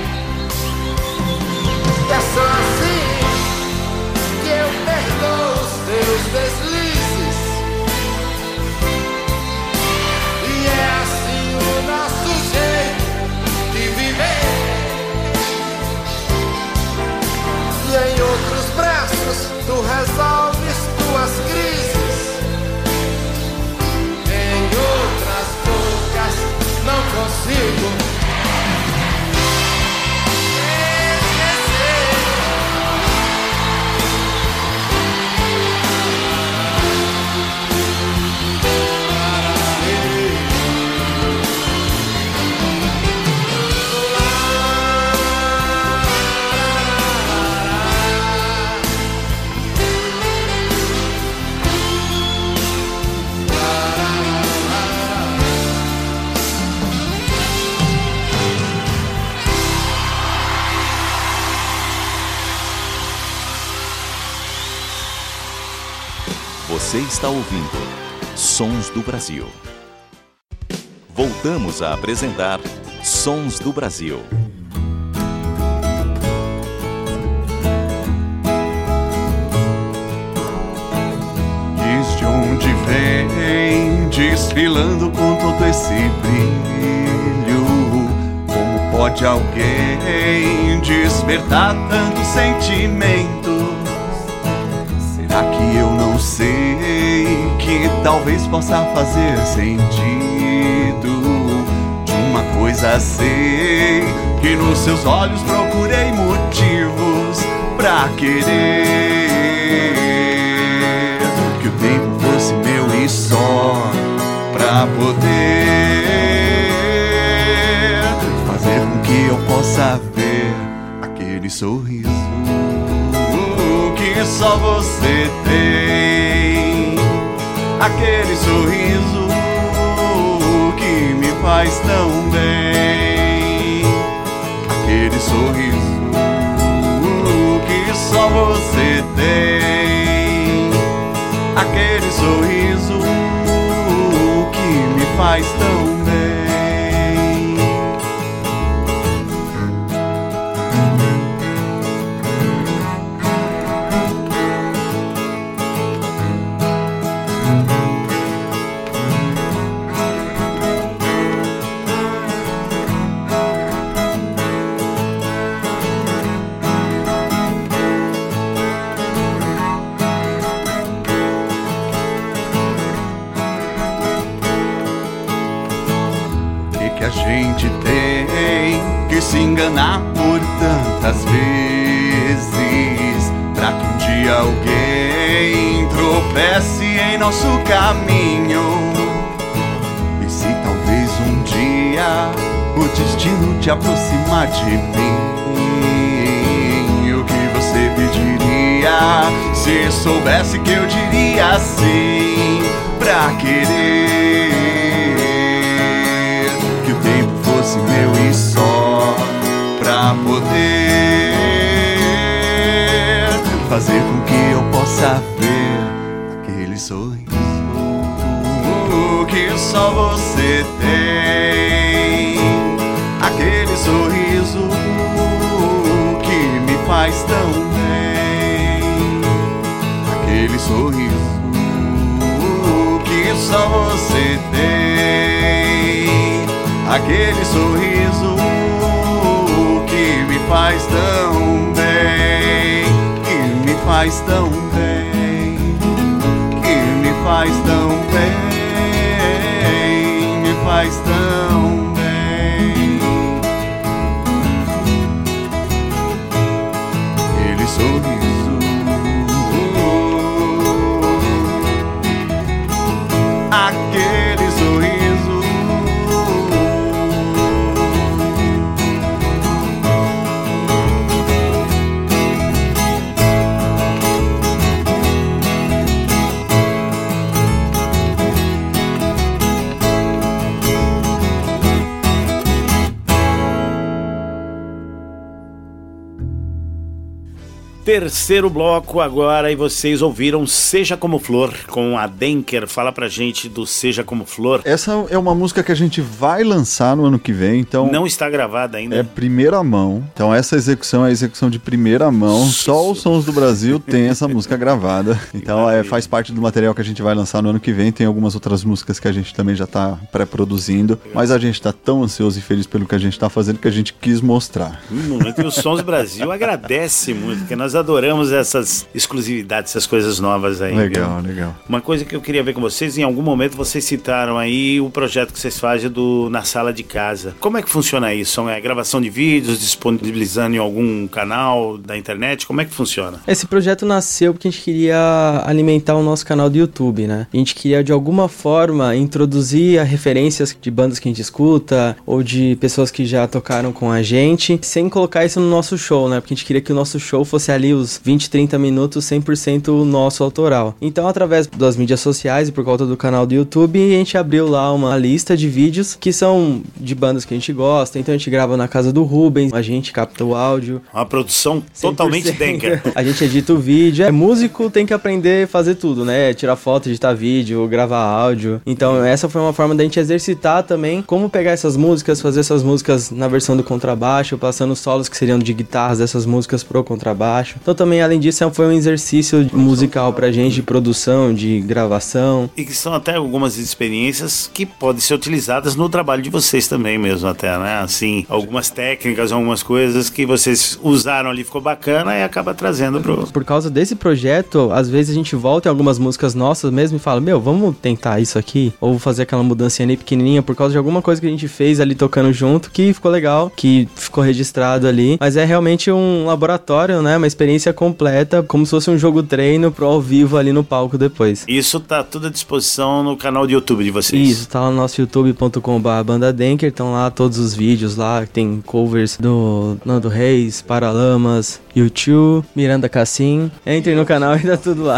É só assim que eu perdoo os teus deslizes. E é assim o nosso jeito de viver. E em outros braços tu resolves tuas crises. Em outras bocas não consigo Você está ouvindo Sons do Brasil. Voltamos a apresentar Sons do Brasil. Diz de onde vem, desfilando com todo esse brilho. Como pode alguém despertar tantos sentimentos? Será que eu não sei que talvez possa fazer sentido? De uma coisa sei, que nos seus olhos procurei motivos pra querer que o tempo fosse meu e só, pra poder fazer com que eu possa ver aquele sorriso que só você tem, aquele sorriso que me faz tão bem, aquele sorriso que só você tem, aquele sorriso que me faz tão bem. A gente tem que se enganar por tantas vezes, pra que um dia alguém tropece em nosso caminho. E se talvez um dia o destino te aproximar de mim, o que você pediria se soubesse que eu diria sim, pra querer que o tempo fosse meu e só, pra poder fazer com que eu possa ver aquele sorriso que só você tem, aquele sorriso que me faz tão bem, aquele sorriso que só você tem, aquele sorriso que me faz tão bem, que me faz tão bem, que me faz tão bem, me faz tão bem. Aquele sorriso, aquele sorriso Terceiro bloco agora, e vocês ouviram Seja Como Flor com a Denker. Fala pra gente do Seja Como Flor. Essa é uma música que a gente vai lançar no ano que vem, então... Não está gravada ainda. É primeira mão, então essa execução é a execução de primeira mão, só os Sons do Brasil tem essa música gravada, então é, faz parte do material que a gente vai lançar no ano que vem. Tem algumas outras músicas que a gente também já tá pré-produzindo, mas a gente tá tão ansioso e feliz pelo que a gente tá fazendo que a gente quis mostrar. No momento que o Sons do Brasil agradece muito, porque nós adoramos essas exclusividades, essas coisas novas aí. Legal, viu? legal. Uma coisa que eu queria ver com vocês, em algum momento vocês citaram aí o projeto que vocês fazem do Na Sala de Casa. Como é que funciona isso? É gravação de vídeos, disponibilizando em algum canal da internet? Como é que funciona? Esse projeto nasceu porque a gente queria alimentar o nosso canal do YouTube, né? A gente queria, de alguma forma, introduzir referências de bandas que a gente escuta ou de pessoas que já tocaram com a gente, sem colocar isso no nosso show, né? Porque a gente queria que o nosso show fosse ali os vinte, trinta minutos cem por cento nosso autoral. Então, através das mídias sociais e por conta do canal do YouTube, a gente abriu lá uma lista de vídeos que são de bandas que a gente gosta. Então, a gente grava na casa do Rubens, a gente capta o áudio. Uma produção totalmente Denker. A gente edita o vídeo. É músico, tem que aprender a fazer tudo, né? Tirar foto, editar vídeo, gravar áudio. Então, essa foi uma forma da gente exercitar também como pegar essas músicas, fazer essas músicas na versão do contrabaixo, passando solos que seriam de guitarras dessas músicas pro contrabaixo. Então também, além disso, foi um exercício musical pra gente, de produção, de gravação. E que são até algumas experiências que podem ser utilizadas no trabalho de vocês também mesmo até, né? Assim, algumas técnicas, algumas coisas que vocês usaram ali, ficou bacana e acaba trazendo pro... Por causa desse projeto, às vezes a gente volta em algumas músicas nossas mesmo e fala, meu, vamos tentar isso aqui? Ou fazer aquela mudancinha ali pequenininha por causa de alguma coisa que a gente fez ali tocando junto, que ficou legal, que ficou registrado ali. Mas é realmente um laboratório, né? Uma experiência completa, como se fosse um jogo treino pro ao vivo ali no palco depois. Isso tá tudo à disposição no canal de YouTube de vocês? Isso, tá lá no nosso youtube ponto com barra banda denker, estão lá todos os vídeos lá, tem covers do Nando Reis, Paralamas, U dois, Miranda Cassim. Entrem no canal e tá tudo lá.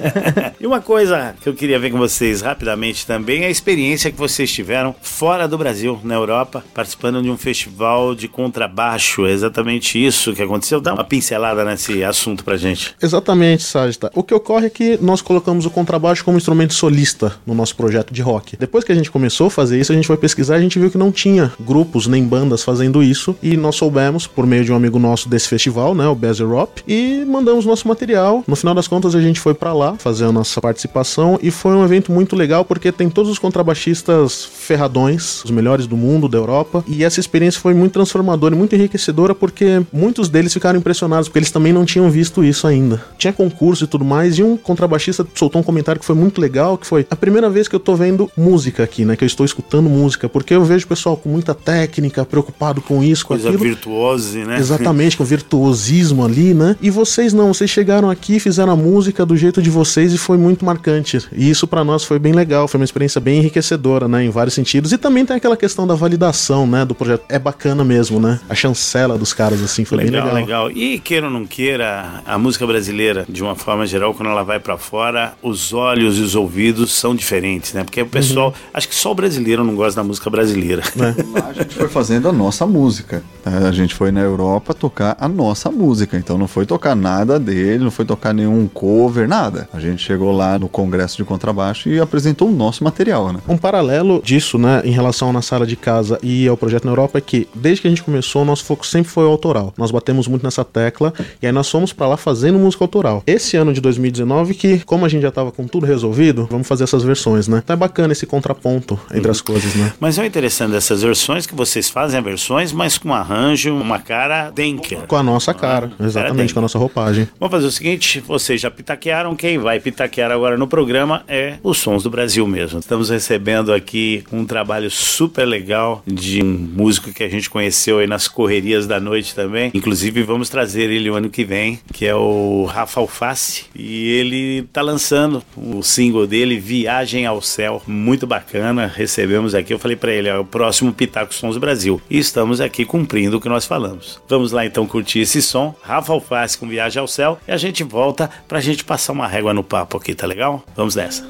E uma coisa que eu queria ver com vocês rapidamente também é a experiência que vocês tiveram fora do Brasil, na Europa, participando de um festival de contrabaixo. É exatamente isso que aconteceu. Dá uma pincelada nesse assunto pra gente. Exatamente, Sagita. O que ocorre é que nós colocamos o contrabaixo como instrumento solista no nosso projeto de rock. Depois que a gente começou a fazer isso, a gente foi pesquisar e a gente viu que não tinha grupos nem bandas fazendo isso, e nós soubemos, por meio de um amigo nosso desse festival, né, o Bezer Rop, e mandamos nosso material. No final das contas, a gente foi pra lá fazer a nossa participação, e foi um evento muito legal porque tem todos os contrabaixistas ferradões, os melhores do mundo, da Europa, e essa experiência foi muito transformadora e muito enriquecedora porque muitos deles ficaram impressionados porque eles também não tinham visto isso ainda. Tinha concurso e tudo mais, e um contrabaixista soltou um comentário que foi muito legal, que foi a primeira vez que eu tô vendo música aqui, né, que eu estou escutando música, porque eu vejo o pessoal com muita técnica, preocupado com isso, com coisa aquilo. Virtuose, né? Exatamente, com virtuosismo ali, né? E vocês não, vocês chegaram aqui, fizeram a música do jeito de vocês e foi muito marcante. E isso pra nós foi bem legal, foi uma experiência bem enriquecedora, né, em vários sentidos. E também tem aquela questão da validação, né, do projeto. É bacana mesmo, né? A chancela dos caras, assim, foi legal, bem legal. Legal. E queira ou não queira, a música brasileira, de uma forma geral, quando ela vai pra fora, os olhos e os ouvidos são diferentes, né? Porque o pessoal, uhum. acho que só o brasileiro não gosta da música brasileira. É. Lá a gente foi fazendo a nossa música. A gente foi na Europa tocar a nossa música, então não foi tocar nada dele, não foi tocar nenhum cover, nada. A gente chegou lá no congresso de contrabaixo e apresentou o nosso material, né? Um paralelo disso, né, em relação Na Sala de Casa e ao projeto na Europa é que, desde que a gente começou, o nosso foco sempre foi o autoral. Nós batemos muito nessa tecla e aí nós fomos pra lá fazendo música autoral. Esse ano de dois mil e dezenove, que como a gente já tava com tudo resolvido, vamos fazer essas versões, né? Então é bacana esse contraponto entre uhum. as coisas, né? Mas é interessante dessas versões que vocês fazem, versões, mas com arranjo, uma cara denker. Com a nossa cara, ah, exatamente, cara com a nossa roupagem. Vamos fazer o seguinte, vocês já pitaquearam, quem vai pitaquear agora no programa é os Sons do Brasil mesmo. Estamos recebendo aqui um trabalho super legal de um músico que a gente conheceu aí nas correrias da noite também. Inclusive vamos trazer ele o ano que vem, que é o Rafa Alface, e ele tá lançando o single dele, Viagem ao Céu, muito bacana. Recebemos aqui, eu falei pra ele, é o próximo Pitaco Sons do Brasil, e estamos aqui cumprindo o que nós falamos. Vamos lá então curtir esse som, Rafa Alface com Viagem ao Céu, e a gente volta pra gente passar uma régua no papo aqui, tá legal? Vamos nessa.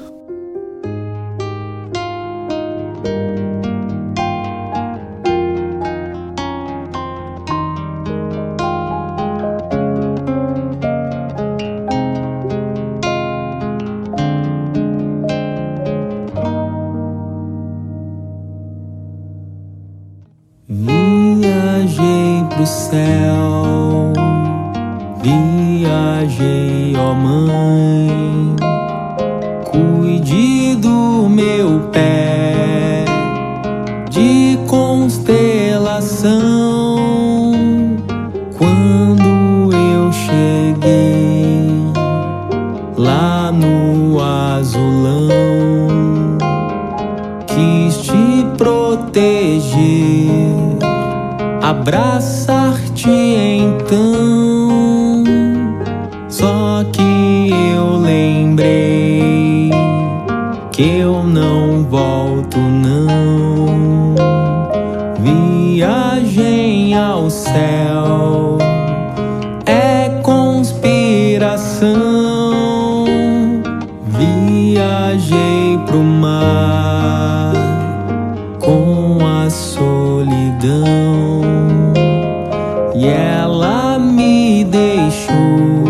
do céu, viajei, ó mãe, cuide do meu pé de constelação. Quando eu cheguei lá no azulão, quis te proteger, abraçar-te então. Só que eu lembrei que eu não volto não. Viagem ao céu é conspiração. Viajei pro mar com a solidão e ela me deixou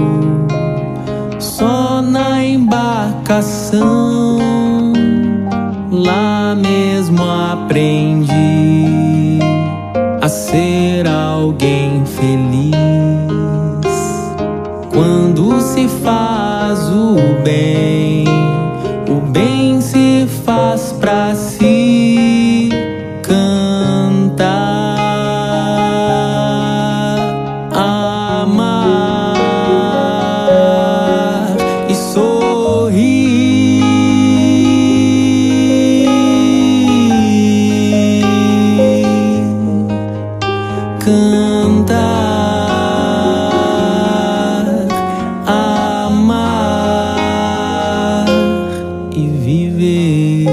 só na embarcação. Lá mesmo aprendi a ser alguém feliz. Quando se faz o bem, o bem se faz pra si. Cantar, amar e sorrir. Cantar, amar e viver.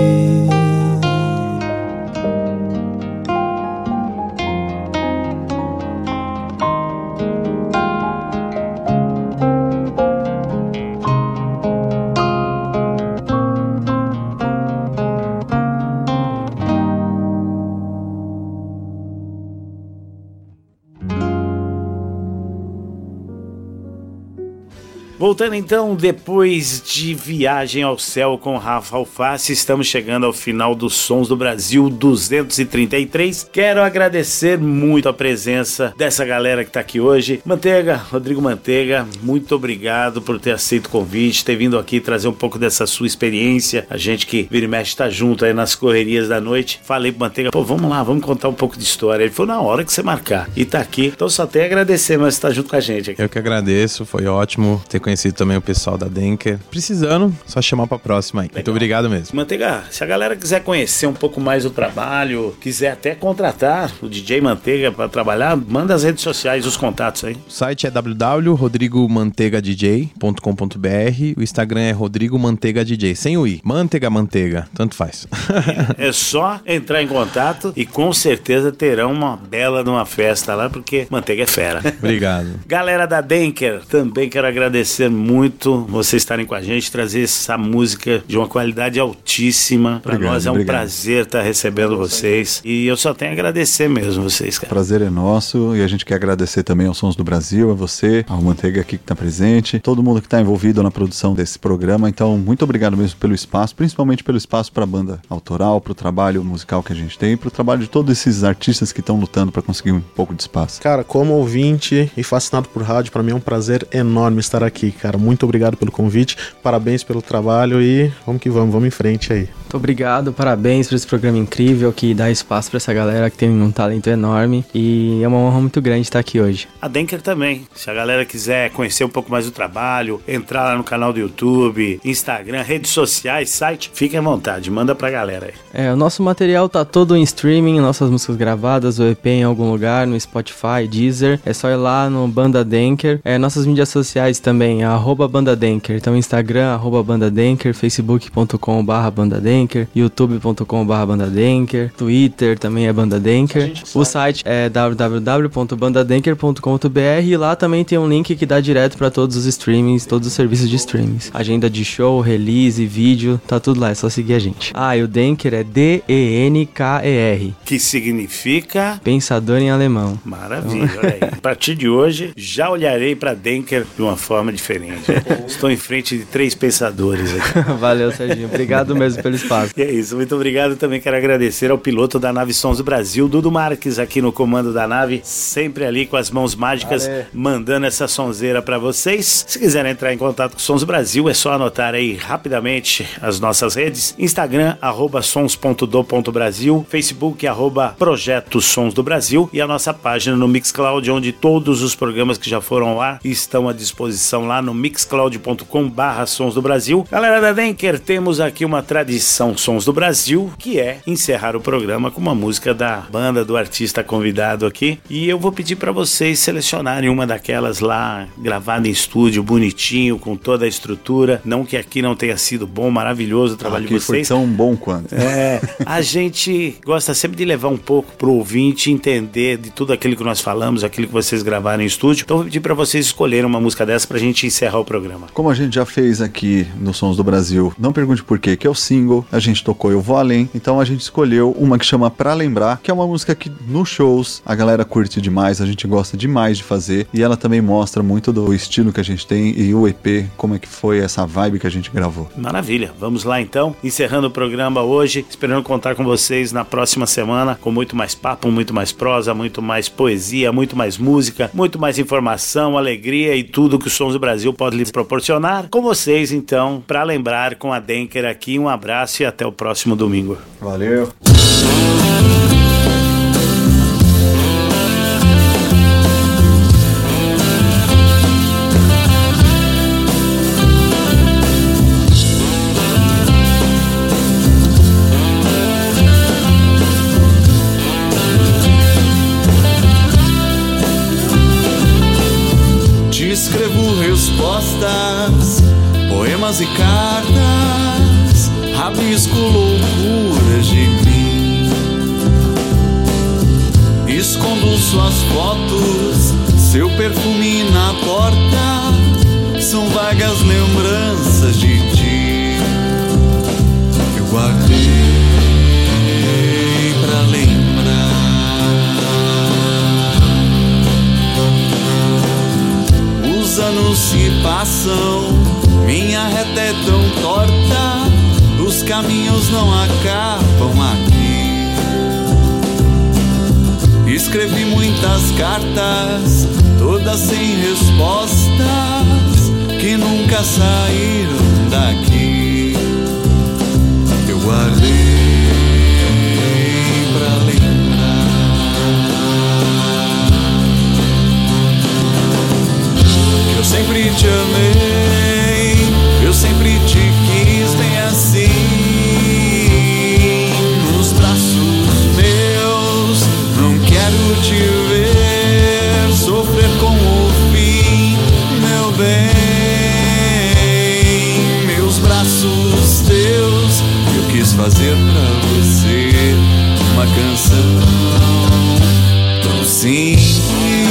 Voltando então, depois de Viagem ao Céu com Rafa Alface, estamos chegando ao final dos Sons do Brasil duzentos e trinta e três. Quero agradecer muito a presença dessa galera que tá aqui hoje. Manteiga, Rodrigo Manteiga, muito obrigado por ter aceito o convite, ter vindo aqui trazer um pouco dessa sua experiência. A gente que vira e mexe tá junto aí nas correrias da noite. Falei pro Manteiga, pô, vamos lá, vamos contar um pouco de história. Ele falou, na hora que você marcar. E tá aqui, então só tenho a agradecer, mas tá junto com a gente aqui. Eu que agradeço, foi ótimo ter conhecido também o pessoal da Denker. Precisando, só chamar pra próxima aí. Legal. Muito obrigado mesmo. Manteiga, se a galera quiser conhecer um pouco mais o trabalho, quiser até contratar o D J Manteiga pra trabalhar, manda as redes sociais, os contatos aí. O site é w w w ponto rodrigo manteiga d j ponto com ponto b r. O Instagram é Rodrigo Manteiga D J, sem o i. Manteiga, Manteiga, tanto faz. É só entrar em contato e com certeza terão uma bela de uma festa lá, porque Manteiga é fera. Obrigado. Galera da Denker, também quero agradecer muito vocês estarem com a gente, trazer essa música de uma qualidade altíssima. Pra Obrigado, nós é um obrigado. prazer estar recebendo vocês. E eu só tenho a agradecer mesmo vocês, cara. Prazer é nosso e a gente quer agradecer também aos Sons do Brasil, a você, ao Manteiga aqui que tá presente, todo mundo que tá envolvido na produção desse programa. Então, muito obrigado mesmo pelo espaço, principalmente pelo espaço pra banda autoral, pro trabalho musical que a gente tem, pro trabalho de todos esses artistas que estão lutando pra conseguir um pouco de espaço. Cara, como ouvinte e fascinado por rádio, pra mim é um prazer enorme estar aqui, cara. Muito obrigado pelo convite, parabéns pelo trabalho e vamos que vamos, vamos em frente aí. Muito obrigado, parabéns por esse programa incrível que dá espaço pra essa galera que tem um talento enorme e é uma honra muito grande estar aqui hoje. A Denker também, se a galera quiser conhecer um pouco mais do trabalho, entrar lá no canal do YouTube, Instagram, redes sociais, site, fiquem à vontade, manda pra galera aí. É, o nosso material tá todo em streaming, nossas músicas gravadas, o E P em algum lugar, no Spotify, Deezer, é só ir lá no Banda Denker. É, nossas mídias sociais também, arroba Banda Denker, então Instagram, arroba Banda Denker, facebook ponto com barra Banda Denker, youtube ponto com barra Banda Denker, Twitter também é Banda Denker, o site é w w w ponto banda denker ponto com ponto b r e lá também tem um link que dá direto pra todos os streamings, todos os serviços de streamings, agenda de show, release, vídeo, tá tudo lá, é só seguir a gente. Ah, e o Denker é D E N K E R, que significa pensador em alemão. Maravilha, olha aí. A partir de hoje, já olharei pra Denker de uma forma diferente. Estou em frente de três pensadores aqui. Valeu, Serginho. Obrigado mesmo pelo espaço. fácil. E é isso, muito obrigado. Também quero agradecer ao piloto da nave Sons do Brasil, Dudu Marques, aqui no comando da nave, sempre ali com as mãos mágicas, Valeu. mandando essa sonzeira pra vocês. Se quiserem entrar em contato com Sons do Brasil, é só anotar aí rapidamente as nossas redes: Instagram, arroba sons ponto do ponto brasil, Facebook, arroba Projeto Sons do Brasil, e a nossa página no Mixcloud, onde todos os programas que já foram ao ar estão à disposição lá no mixcloud ponto com barra Sons do Brasil. Galera da Denker, temos aqui uma tradição Sons do Brasil, que é encerrar o programa com uma música da banda, do artista convidado aqui, e eu vou pedir para vocês selecionarem uma daquelas lá, gravada em estúdio, bonitinho, com toda a estrutura. Não que aqui não tenha sido bom, maravilhoso o trabalho aqui de vocês. Foi tão bom quanto. É, a gente gosta sempre de levar um pouco pro ouvinte entender de tudo aquilo que nós falamos, aquilo que vocês gravaram em estúdio. Então eu vou pedir para vocês escolherem uma música dessa pra gente encerrar o programa. Como a gente já fez aqui no Sons do Brasil, Não Pergunte Por Quê, que é o single, a gente tocou Eu Vou Além, então a gente escolheu uma que chama Pra Lembrar, que é uma música que nos shows a galera curte demais, a gente gosta demais de fazer, e ela também mostra muito do estilo que a gente tem e o E P, como é que foi essa vibe que a gente gravou. Maravilha, vamos lá então, encerrando o programa hoje, esperando contar com vocês na próxima semana, com muito mais papo, muito mais prosa, muito mais poesia, muito mais música, muito mais informação, alegria e tudo que o Sons do Brasil pode lhes proporcionar. Com vocês então, Pra Lembrar, com a Denker aqui, um abraço e até o próximo domingo. Valeu! Te escrevo respostas, poemas e cartas, rabisco loucuras de mim. Escondo suas fotos, seu perfume na porta, são vagas lembranças de ti. Eu guardei pra lembrar. Os anos se passam, minha reta é tão torta, os caminhos não acabam aqui. Escrevi muitas cartas, todas sem respostas, que nunca saíram daqui. Eu guardei pra lembrar. Eu sempre te amei, eu sempre te quis bem assim. Nos braços meus, não quero te ver sofrer com o fim, meu bem. Meus braços teus, eu quis fazer pra você uma canção tão simples.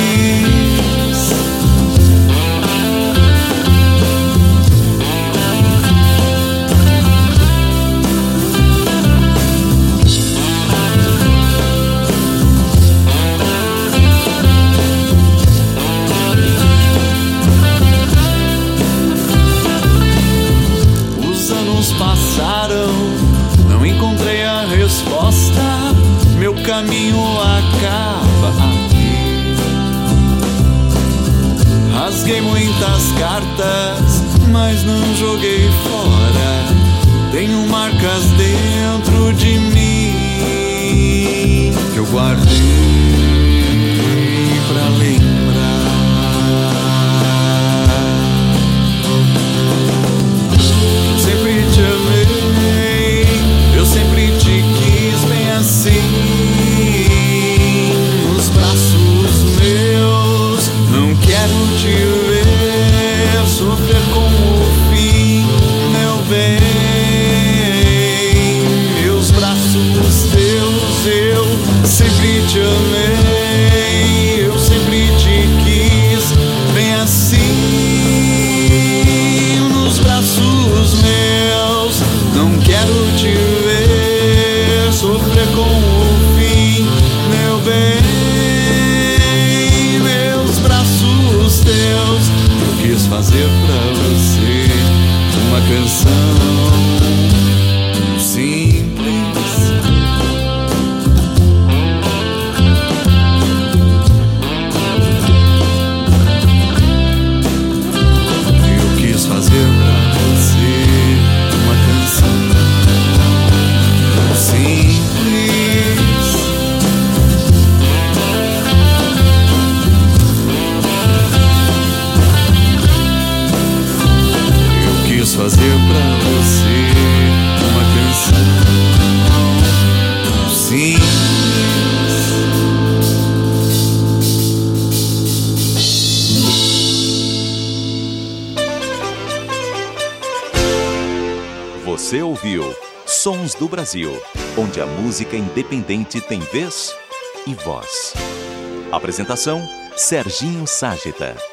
Passaram, não encontrei a resposta, meu caminho acaba aqui. Rasguei muitas cartas, mas não joguei fora, tenho marcas dentro de mim que eu guardei pra lembrar. Sempre te amei, eu sempre te quis bem assim. Nos braços meus, não quero te ver sofrer com o fim, meu bem. Meus braços teus, eu sempre te amei, eu sempre te quis bem assim. Nos braços meus, não quero te ver sofrer com o fim, meu bem. Meus braços teus, eu quis fazer pra você uma canção. Sim. Você ouviu Sons do Brasil, onde a música independente tem vez e voz. Apresentação: Serginho Ságita.